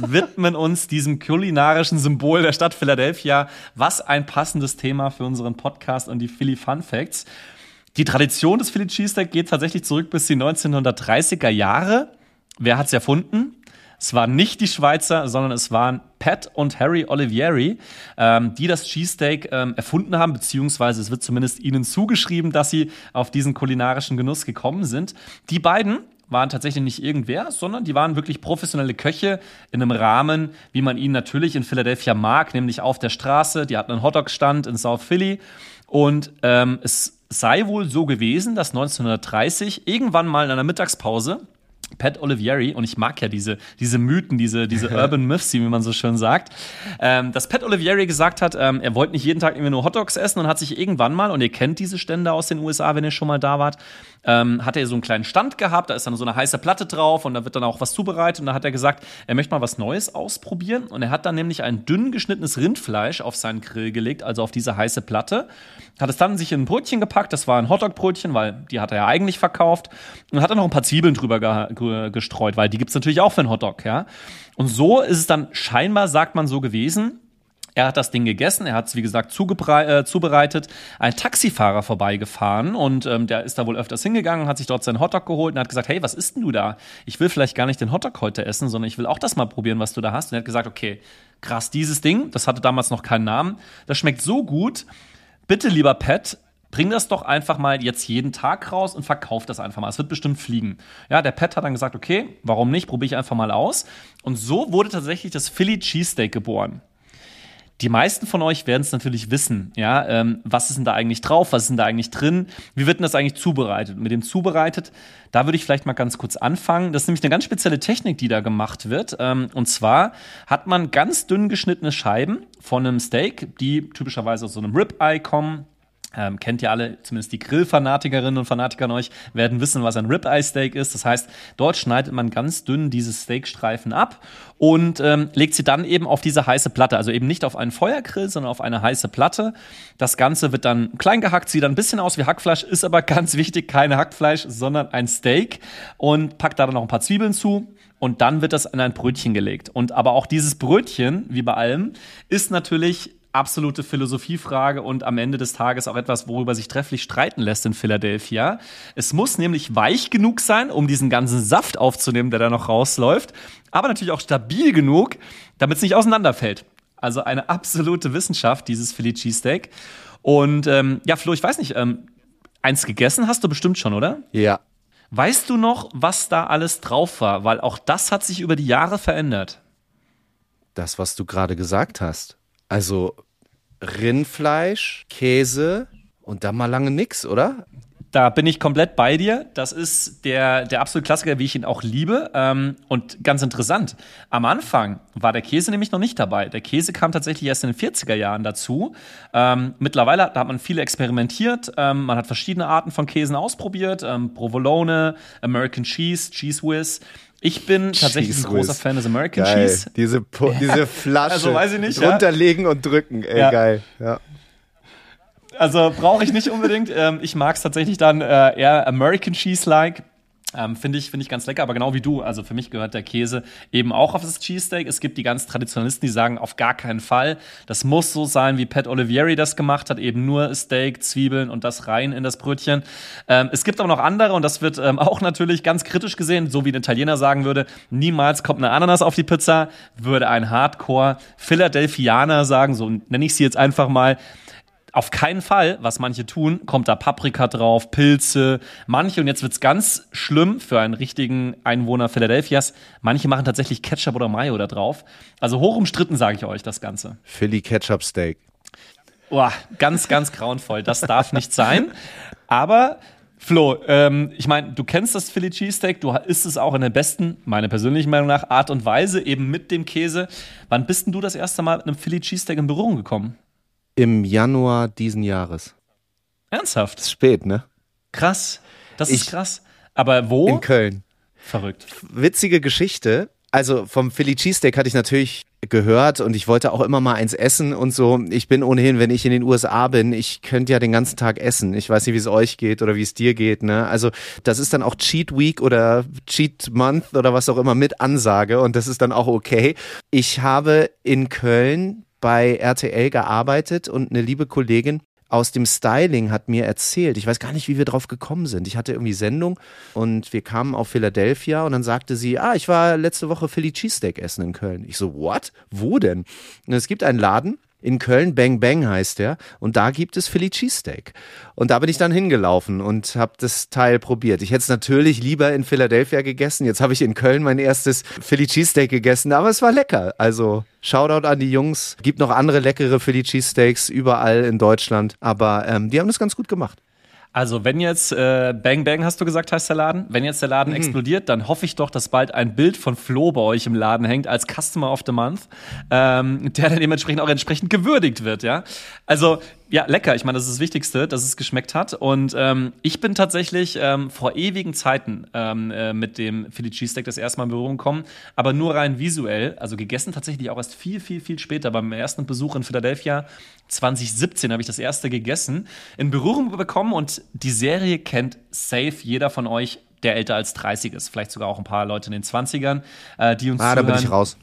uns diesem kulinarischen Symbol der Stadt Philadelphia. Was ein passendes Thema für unseren Podcast und die Philly Fun Facts. Die Tradition des Philly Cheesesteak geht tatsächlich zurück bis die 1930er Jahre. Wer hat's erfunden? Es waren nicht die Schweizer, sondern es waren Pat und Harry Olivieri, die das Cheesesteak erfunden haben, beziehungsweise es wird zumindest ihnen zugeschrieben, dass sie auf diesen kulinarischen Genuss gekommen sind. Die beiden waren tatsächlich nicht irgendwer, sondern die waren wirklich professionelle Köche in einem Rahmen, wie man ihn natürlich in Philadelphia mag, nämlich auf der Straße. Die hatten einen Hotdog-Stand in South Philly und es sei wohl so gewesen, dass 1930 irgendwann mal in einer Mittagspause Pat Olivieri, und ich mag ja diese Mythen, diese Urban Myths, wie man so schön sagt, dass Pat Olivieri gesagt hat, er wollte nicht jeden Tag irgendwie nur Hotdogs essen und hat sich irgendwann mal, und ihr kennt diese Stände aus den USA, wenn ihr schon mal da wart, hat er so einen kleinen Stand gehabt, da ist dann so eine heiße Platte drauf und da wird dann auch was zubereitet und da hat er gesagt, er möchte mal was Neues ausprobieren und er hat dann nämlich ein dünn geschnittenes Rindfleisch auf seinen Grill gelegt, also auf diese heiße Platte, hat es dann sich in ein Brötchen gepackt, das war ein Hotdog-Brötchen, weil die hat er ja eigentlich verkauft und hat dann noch ein paar Zwiebeln drüber gestreut, weil die gibt's natürlich auch für einen Hotdog, ja. Und so ist es dann scheinbar, sagt man, so gewesen. Er hat das Ding gegessen, er hat es, wie gesagt, zubereitet. Ein Taxifahrer vorbeigefahren und der ist da wohl öfters hingegangen, hat sich dort seinen Hotdog geholt und hat gesagt, hey, was isst denn du da? Ich will vielleicht gar nicht den Hotdog heute essen, sondern ich will auch das mal probieren, was du da hast. Und er hat gesagt, okay, krass, dieses Ding, das hatte damals noch keinen Namen, das schmeckt so gut. Bitte, lieber Pat, bring das doch einfach mal jetzt jeden Tag raus und verkauf das einfach mal. Es wird bestimmt fliegen. Ja, der Pat hat dann gesagt, okay, warum nicht? Probiere ich einfach mal aus. Und so wurde tatsächlich das Philly Cheesesteak geboren. Die meisten von euch werden es natürlich wissen, ja, was ist denn da eigentlich drauf, was ist denn da eigentlich drin, wie wird denn das eigentlich zubereitet? Und mit dem zubereitet, da würde ich vielleicht mal ganz kurz anfangen. Das ist nämlich eine ganz spezielle Technik, die da gemacht wird. Und zwar hat man ganz dünn geschnittene Scheiben von einem Steak, die typischerweise aus so einem Ribeye kommen. Kennt ihr alle, zumindest die Grillfanatikerinnen und Fanatiker an euch, werden wissen, was ein Ribeye-Steak ist. Das heißt, dort schneidet man ganz dünn diese Steakstreifen ab und legt sie dann eben auf diese heiße Platte. Also eben nicht auf einen Feuergrill, sondern auf eine heiße Platte. Das Ganze wird dann klein gehackt, sieht dann ein bisschen aus wie Hackfleisch, ist aber ganz wichtig, keine Hackfleisch, sondern ein Steak. Und packt da dann noch ein paar Zwiebeln zu. Und dann wird das in ein Brötchen gelegt. Und aber auch dieses Brötchen, wie bei allem, ist natürlich absolute Philosophiefrage und am Ende des Tages auch etwas, worüber sich trefflich streiten lässt in Philadelphia. Es muss nämlich weich genug sein, um diesen ganzen Saft aufzunehmen, der da noch rausläuft, aber natürlich auch stabil genug, damit es nicht auseinanderfällt. Also eine absolute Wissenschaft, dieses Philly Cheesesteak. Und ja, Flo, ich weiß nicht, eins gegessen hast du bestimmt schon, oder? Ja. Weißt du noch, was da alles drauf war? Weil auch das hat sich über die Jahre verändert. Das, was du gerade gesagt hast. Also Rindfleisch, Käse und dann mal lange nix, oder? Da bin ich komplett bei dir. Das ist der absolute Klassiker, wie ich ihn auch liebe. Und ganz interessant, am Anfang war der Käse nämlich noch nicht dabei. Der Käse kam tatsächlich erst in den 40er Jahren dazu. Mittlerweile da hat man viel experimentiert. Man hat verschiedene Arten von Käsen ausprobiert. Provolone, American Cheese, Cheese Whiz. Ich bin tatsächlich ein großer Fan des American geil. Cheese. Diese Flasche also, weiß ich nicht, runterlegen und drücken. Ey, geil. Ja. Also brauche ich nicht unbedingt. Ich mag es tatsächlich dann eher American Cheese-like. Finde ich ganz lecker, aber genau wie du. Also für mich gehört der Käse eben auch auf das Cheesesteak. Es gibt die ganz Traditionalisten, die sagen, auf gar keinen Fall. Das muss so sein, wie Pat Olivieri das gemacht hat. Eben nur Steak, Zwiebeln und das rein in das Brötchen. Es gibt aber noch andere und das wird auch natürlich ganz kritisch gesehen. So wie ein Italiener sagen würde, niemals kommt eine Ananas auf die Pizza. Würde ein Hardcore-Philadelphianer sagen, so nenne ich sie jetzt einfach mal. Auf keinen Fall, was manche tun, kommt da Paprika drauf, Pilze, manche, und jetzt wird's ganz schlimm für einen richtigen Einwohner Philadelphias, manche machen tatsächlich Ketchup oder Mayo da drauf. Also hoch umstritten, sage ich euch, das Ganze. Philly Ketchup Steak. Boah, ganz, ganz grauenvoll. Das darf nicht sein. Aber Flo, ich meine, du kennst das Philly Cheesesteak, du isst es auch in der besten, meiner persönlichen Meinung nach, Art und Weise, eben mit dem Käse. Wann bist denn du das erste Mal mit einem Philly Cheesesteak in Berührung gekommen? Im Januar diesen Jahres. Ernsthaft? Das ist spät, ne? Krass. Das ist krass. Aber wo? In Köln. Verrückt. Witzige Geschichte. Also vom Philly Cheesesteak hatte ich natürlich gehört und ich wollte auch immer mal eins essen und so. Ich bin ohnehin, wenn ich in den USA bin, ich könnte ja den ganzen Tag essen. Ich weiß nicht, wie es euch geht oder wie es dir geht, ne? Also das ist dann auch Cheat Week oder Cheat Month oder was auch immer mit Ansage und das ist dann auch okay. Ich habe in Köln bei RTL gearbeitet und eine liebe Kollegin aus dem Styling hat mir erzählt, ich weiß gar nicht, wie wir drauf gekommen sind. Ich hatte irgendwie Sendung und wir kamen auf Philadelphia und dann sagte sie, ich war letzte Woche Philly Cheesesteak essen in Köln. Ich so, what? Wo denn? Und es gibt einen Laden in Köln, Bang Bang heißt der, und da gibt es Philly Cheesesteak. Und da bin ich dann hingelaufen und habe das Teil probiert. Ich hätte es natürlich lieber in Philadelphia gegessen. Jetzt habe ich in Köln mein erstes Philly Cheesesteak gegessen, aber es war lecker. Also Shoutout an die Jungs. Gibt noch andere leckere Philly Cheesesteaks überall in Deutschland, aber die haben das ganz gut gemacht. Also wenn jetzt Bang Bang, hast du gesagt, heißt der Laden, wenn jetzt der Laden explodiert, dann hoffe ich doch, dass bald ein Bild von Flo bei euch im Laden hängt als Customer of the Month, der dann dementsprechend auch entsprechend gewürdigt wird, ja. Also ja, lecker. Ich meine, das ist das Wichtigste, dass es geschmeckt hat. Und ich bin tatsächlich vor ewigen Zeiten mit dem Philly Cheesesteak das erste Mal in Berührung gekommen, aber nur rein visuell. Also gegessen tatsächlich auch erst viel, viel, viel später. Beim ersten Besuch in Philadelphia 2017 habe ich das erste gegessen, in Berührung bekommen. Und die Serie kennt safe jeder von euch, der älter als 30 ist. Vielleicht sogar auch ein paar Leute in den 20ern, die uns zuhören. Da bin ich raus.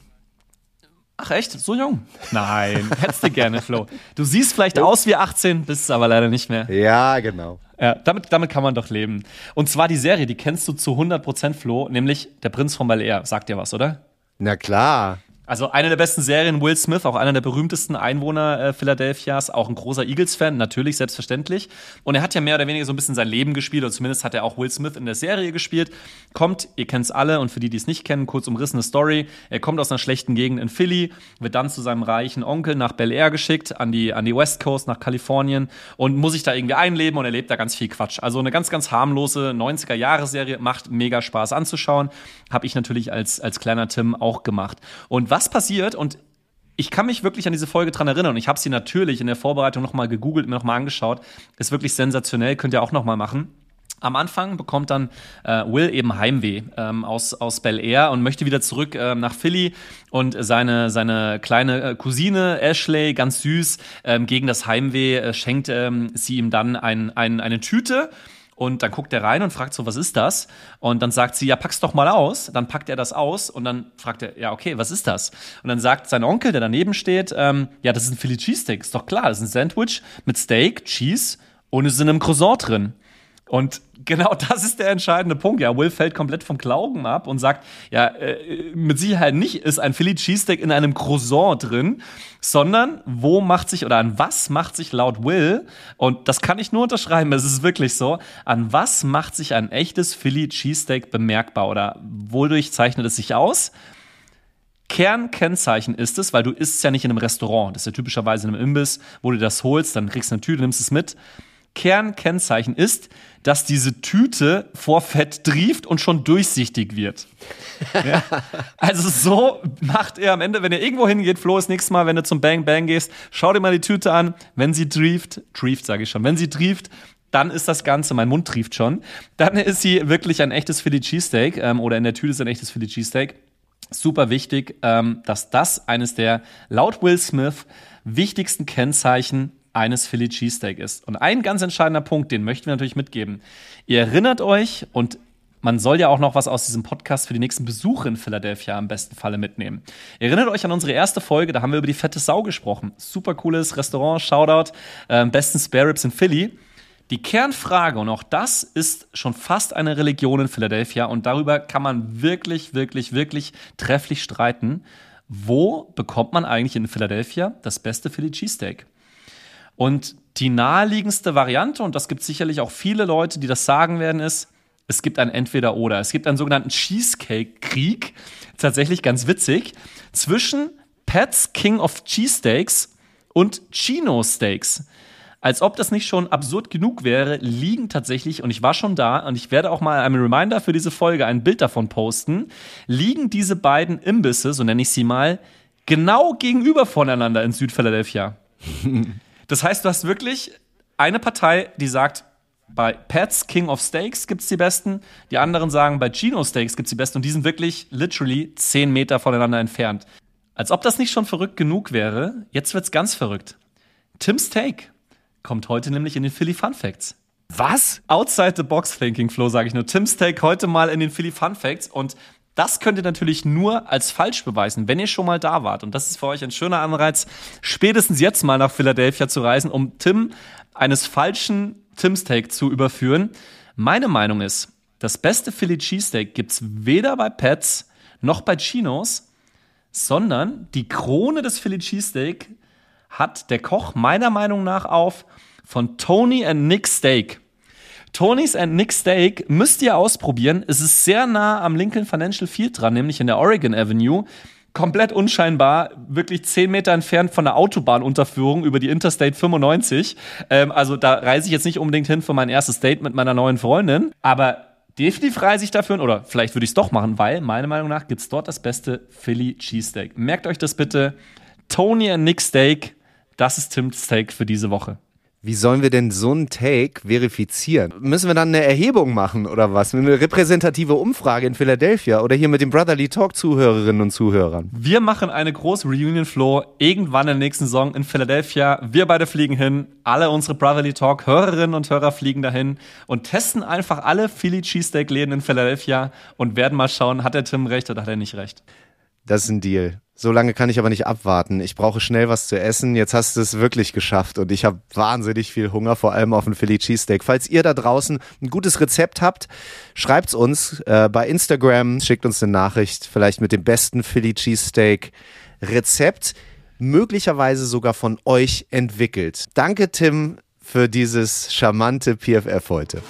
Ach echt? So jung? Nein, hättest du gerne, Flo. Du siehst vielleicht aus wie 18, bist es aber leider nicht mehr. Ja, genau. Ja, damit kann man doch leben. Und zwar die Serie, die kennst du zu 100%, Flo, nämlich Der Prinz von Bel-Air. Sagt dir was, oder? Na klar. Also eine der besten Serien, Will Smith, auch einer der berühmtesten Einwohner Philadelphias, auch ein großer Eagles-Fan, natürlich, selbstverständlich. Und er hat ja mehr oder weniger so ein bisschen sein Leben gespielt, oder zumindest hat er auch Will Smith in der Serie gespielt. Kommt, ihr kennt es alle, und für die, die es nicht kennen, kurz umrissene Story. Er kommt aus einer schlechten Gegend in Philly, wird dann zu seinem reichen Onkel nach Bel-Air geschickt, an die West Coast, nach Kalifornien, und muss sich da irgendwie einleben und erlebt da ganz viel Quatsch. Also eine ganz, ganz harmlose 90er-Jahre-Serie, macht mega Spaß anzuschauen. Habe ich natürlich als kleiner Tim auch gemacht. Und was passiert, und ich kann mich wirklich an diese Folge dran erinnern, und ich habe sie natürlich in der Vorbereitung nochmal gegoogelt, mir nochmal angeschaut, ist wirklich sensationell, könnt ihr auch nochmal machen. Am Anfang bekommt dann Will eben Heimweh aus Bel-Air und möchte wieder zurück nach Philly, und seine kleine Cousine Ashley, ganz süß, gegen das Heimweh schenkt sie ihm dann eine Tüte. Und dann guckt er rein und fragt so, was ist das? Und dann sagt sie, ja, pack's doch mal aus. Dann packt er das aus und dann fragt er, ja, okay, was ist das? Und dann sagt sein Onkel, der daneben steht, ja, das ist ein Philly Cheesesteak. Ist doch klar, das ist ein Sandwich mit Steak, Cheese und es ist in einem Croissant drin. Und genau das ist der entscheidende Punkt. Ja, Will fällt komplett vom Glauben ab und sagt, ja, mit Sicherheit nicht ist ein Philly Cheesesteak in einem Croissant drin, sondern an was macht sich laut Will, und das kann ich nur unterschreiben, es ist wirklich so, an was macht sich ein echtes Philly Cheesesteak bemerkbar oder wodurch zeichnet es sich aus? Kernkennzeichen ist es, weil du isst es ja nicht in einem Restaurant, das ist ja typischerweise in einem Imbiss, wo du das holst, dann kriegst du eine Tüte, nimmst es mit. Kernkennzeichen ist, dass diese Tüte vor Fett trieft und schon durchsichtig wird. Ja? Also so macht er am Ende, wenn ihr irgendwo hingeht, Flo, das nächste Mal, wenn du zum Bang Bang gehst, schau dir mal die Tüte an. Wenn sie trieft, sage ich schon, wenn sie trieft, dann ist das Ganze, mein Mund trieft schon, dann ist sie wirklich ein echtes Philly Cheesesteak, oder in der Tüte ist ein echtes Philly Cheesesteak. Super wichtig, dass das eines der, laut Will Smith, wichtigsten Kennzeichen eines Philly Cheesesteak ist. Und ein ganz entscheidender Punkt, den möchten wir natürlich mitgeben. Ihr erinnert euch, und man soll ja auch noch was aus diesem Podcast für die nächsten Besuche in Philadelphia im besten Falle mitnehmen. Ihr erinnert euch an unsere erste Folge, da haben wir über die Fette Sau gesprochen. Super cooles Restaurant, Shoutout, besten Spare Ribs in Philly. Die Kernfrage, und auch das ist schon fast eine Religion in Philadelphia, und darüber kann man wirklich, wirklich, wirklich trefflich streiten. Wo bekommt man eigentlich in Philadelphia das beste Philly Cheesesteak? Und die naheliegendste Variante, und das gibt sicherlich auch viele Leute, die das sagen werden, ist, es gibt ein Entweder-Oder. Es gibt einen sogenannten Cheesecake-Krieg, tatsächlich ganz witzig, zwischen Pat's King of Cheesesteaks und Chino Steaks. Als ob das nicht schon absurd genug wäre, liegen tatsächlich, und ich war schon da, und ich werde auch mal einem Reminder für diese Folge ein Bild davon posten, liegen diese beiden Imbisse, so nenne ich sie mal, genau gegenüber voneinander in Südphiladelphia. Das heißt, du hast wirklich eine Partei, die sagt, bei Pat's King of Steaks gibt's die besten, die anderen sagen, bei Chino Steaks gibt's die besten, und die sind wirklich literally 10 Meter voneinander entfernt. Als ob das nicht schon verrückt genug wäre, jetzt wird's ganz verrückt. Tim's Take kommt heute nämlich in den Philly Fun Facts. Was? Outside the box thinking, Flo, sage ich nur. Tim's Take heute mal in den Philly Fun Facts, und das könnt ihr natürlich nur als falsch beweisen, wenn ihr schon mal da wart. Und das ist für euch ein schöner Anreiz, spätestens jetzt mal nach Philadelphia zu reisen, um Tim eines falschen Tim's Take zu überführen. Meine Meinung ist, das beste Philly Cheesesteak gibt's weder bei Pat's noch bei Chinos, sondern die Krone des Philly Cheesesteak hat der Koch meiner Meinung nach auf von Tony and Nick Steak. Tony's and Nick Steak müsst ihr ausprobieren. Es ist sehr nah am Lincoln Financial Field dran, nämlich in der Oregon Avenue. Komplett unscheinbar, wirklich 10 Meter entfernt von der Autobahnunterführung über die Interstate 95. Also da reise ich jetzt nicht unbedingt hin für mein erstes Date mit meiner neuen Freundin, aber definitiv reise ich dafür hin, oder vielleicht würde ich es doch machen, weil meiner Meinung nach gibt es dort das beste Philly Cheesesteak. Merkt euch das bitte. Tony and Nick Steak, das ist Tim's Take für diese Woche. Wie sollen wir denn so einen Take verifizieren? Müssen wir dann eine Erhebung machen oder was? Eine repräsentative Umfrage in Philadelphia oder hier mit den Brotherly Talk Zuhörerinnen und Zuhörern? Wir machen eine große Reunion, Flo, irgendwann in der nächsten Saison in Philadelphia. Wir beide fliegen hin, alle unsere Brotherly Talk Hörerinnen und Hörer fliegen dahin und testen einfach alle Philly Cheesesteak-Läden in Philadelphia und werden mal schauen, hat der Tim recht oder hat er nicht recht. Das ist ein Deal. So lange kann ich aber nicht abwarten. Ich brauche schnell was zu essen. Jetzt hast du es wirklich geschafft und ich habe wahnsinnig viel Hunger, vor allem auf ein Philly Cheesesteak. Falls ihr da draußen ein gutes Rezept habt, schreibt's uns bei Instagram, schickt uns eine Nachricht, vielleicht mit dem besten Philly Cheesesteak Rezept, möglicherweise sogar von euch entwickelt. Danke, Tim, für dieses charmante PFF heute.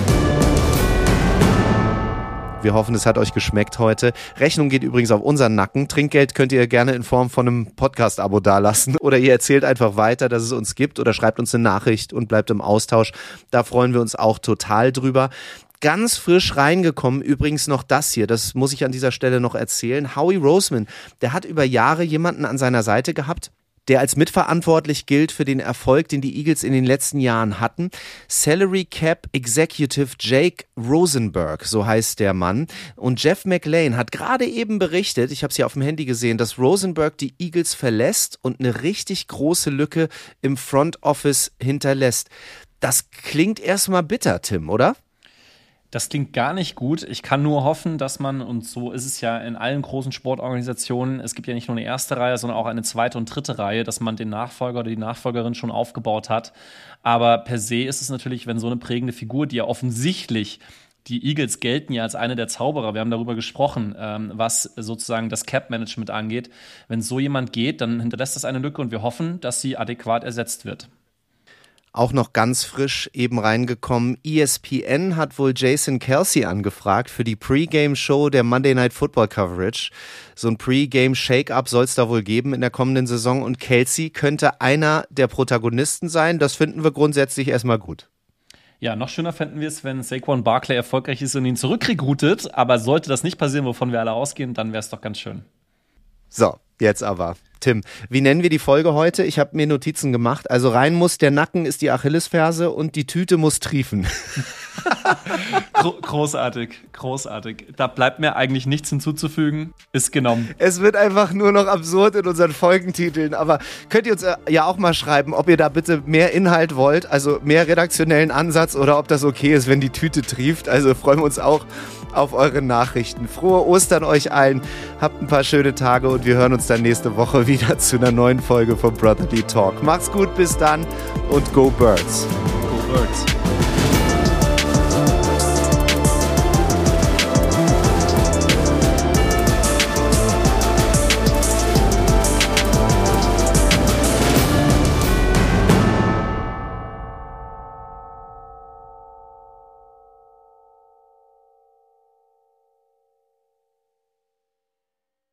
Wir hoffen, es hat euch geschmeckt heute. Rechnung geht übrigens auf unseren Nacken. Trinkgeld könnt ihr gerne in Form von einem Podcast-Abo dalassen. Oder ihr erzählt einfach weiter, dass es uns gibt. Oder schreibt uns eine Nachricht und bleibt im Austausch. Da freuen wir uns auch total drüber. Ganz frisch reingekommen, übrigens noch das hier, das muss ich an dieser Stelle noch erzählen. Howie Roseman, der hat über Jahre jemanden an seiner Seite gehabt, der als mitverantwortlich gilt für den Erfolg, den die Eagles in den letzten Jahren hatten. Salary Cap Executive Jake Rosenberg, so heißt der Mann. Und Jeff McLane hat gerade eben berichtet, ich habe es hier auf dem Handy gesehen, dass Rosenberg die Eagles verlässt und eine richtig große Lücke im Front Office hinterlässt. Das klingt erstmal bitter, Tim, oder? Das klingt gar nicht gut. Ich kann nur hoffen, dass man, und so ist es ja in allen großen Sportorganisationen, es gibt ja nicht nur eine erste Reihe, sondern auch eine zweite und dritte Reihe, dass man den Nachfolger oder die Nachfolgerin schon aufgebaut hat. Aber per se ist es natürlich, wenn so eine prägende Figur, die ja offensichtlich, die Eagles gelten ja als eine der Zauberer, wir haben darüber gesprochen, was sozusagen das Cap-Management angeht. Wenn so jemand geht, dann hinterlässt das eine Lücke und wir hoffen, dass sie adäquat ersetzt wird. Auch noch ganz frisch eben reingekommen. ESPN hat wohl Jason Kelce angefragt für die Pre-Game-Show der Monday Night Football Coverage. So ein Pre-Game-Shake-Up soll es da wohl geben in der kommenden Saison und Kelce könnte einer der Protagonisten sein. Das finden wir grundsätzlich erstmal gut. Ja, noch schöner fänden wir es, wenn Saquon Barkley erfolgreich ist und ihn zurückrekrutet. Aber sollte das nicht passieren, wovon wir alle ausgehen, dann wäre es doch ganz schön. So, jetzt aber. Tim, wie nennen wir die Folge heute? Ich habe mir Notizen gemacht. Also rein muss der Nacken ist die Achillesferse und die Tüte muss triefen. Großartig, großartig. Da bleibt mir eigentlich nichts hinzuzufügen. Ist genommen. Es wird einfach nur noch absurd in unseren Folgentiteln. Aber könnt ihr uns ja auch mal schreiben, ob ihr da bitte mehr Inhalt wollt, also mehr redaktionellen Ansatz oder ob das okay ist, wenn die Tüte trieft. Also freuen wir uns auch auf eure Nachrichten. Frohe Ostern euch allen. Habt ein paar schöne Tage und wir hören uns dann nächste Woche wieder zu einer neuen Folge von Brotherly Talk. Macht's gut, bis dann und Go Birds.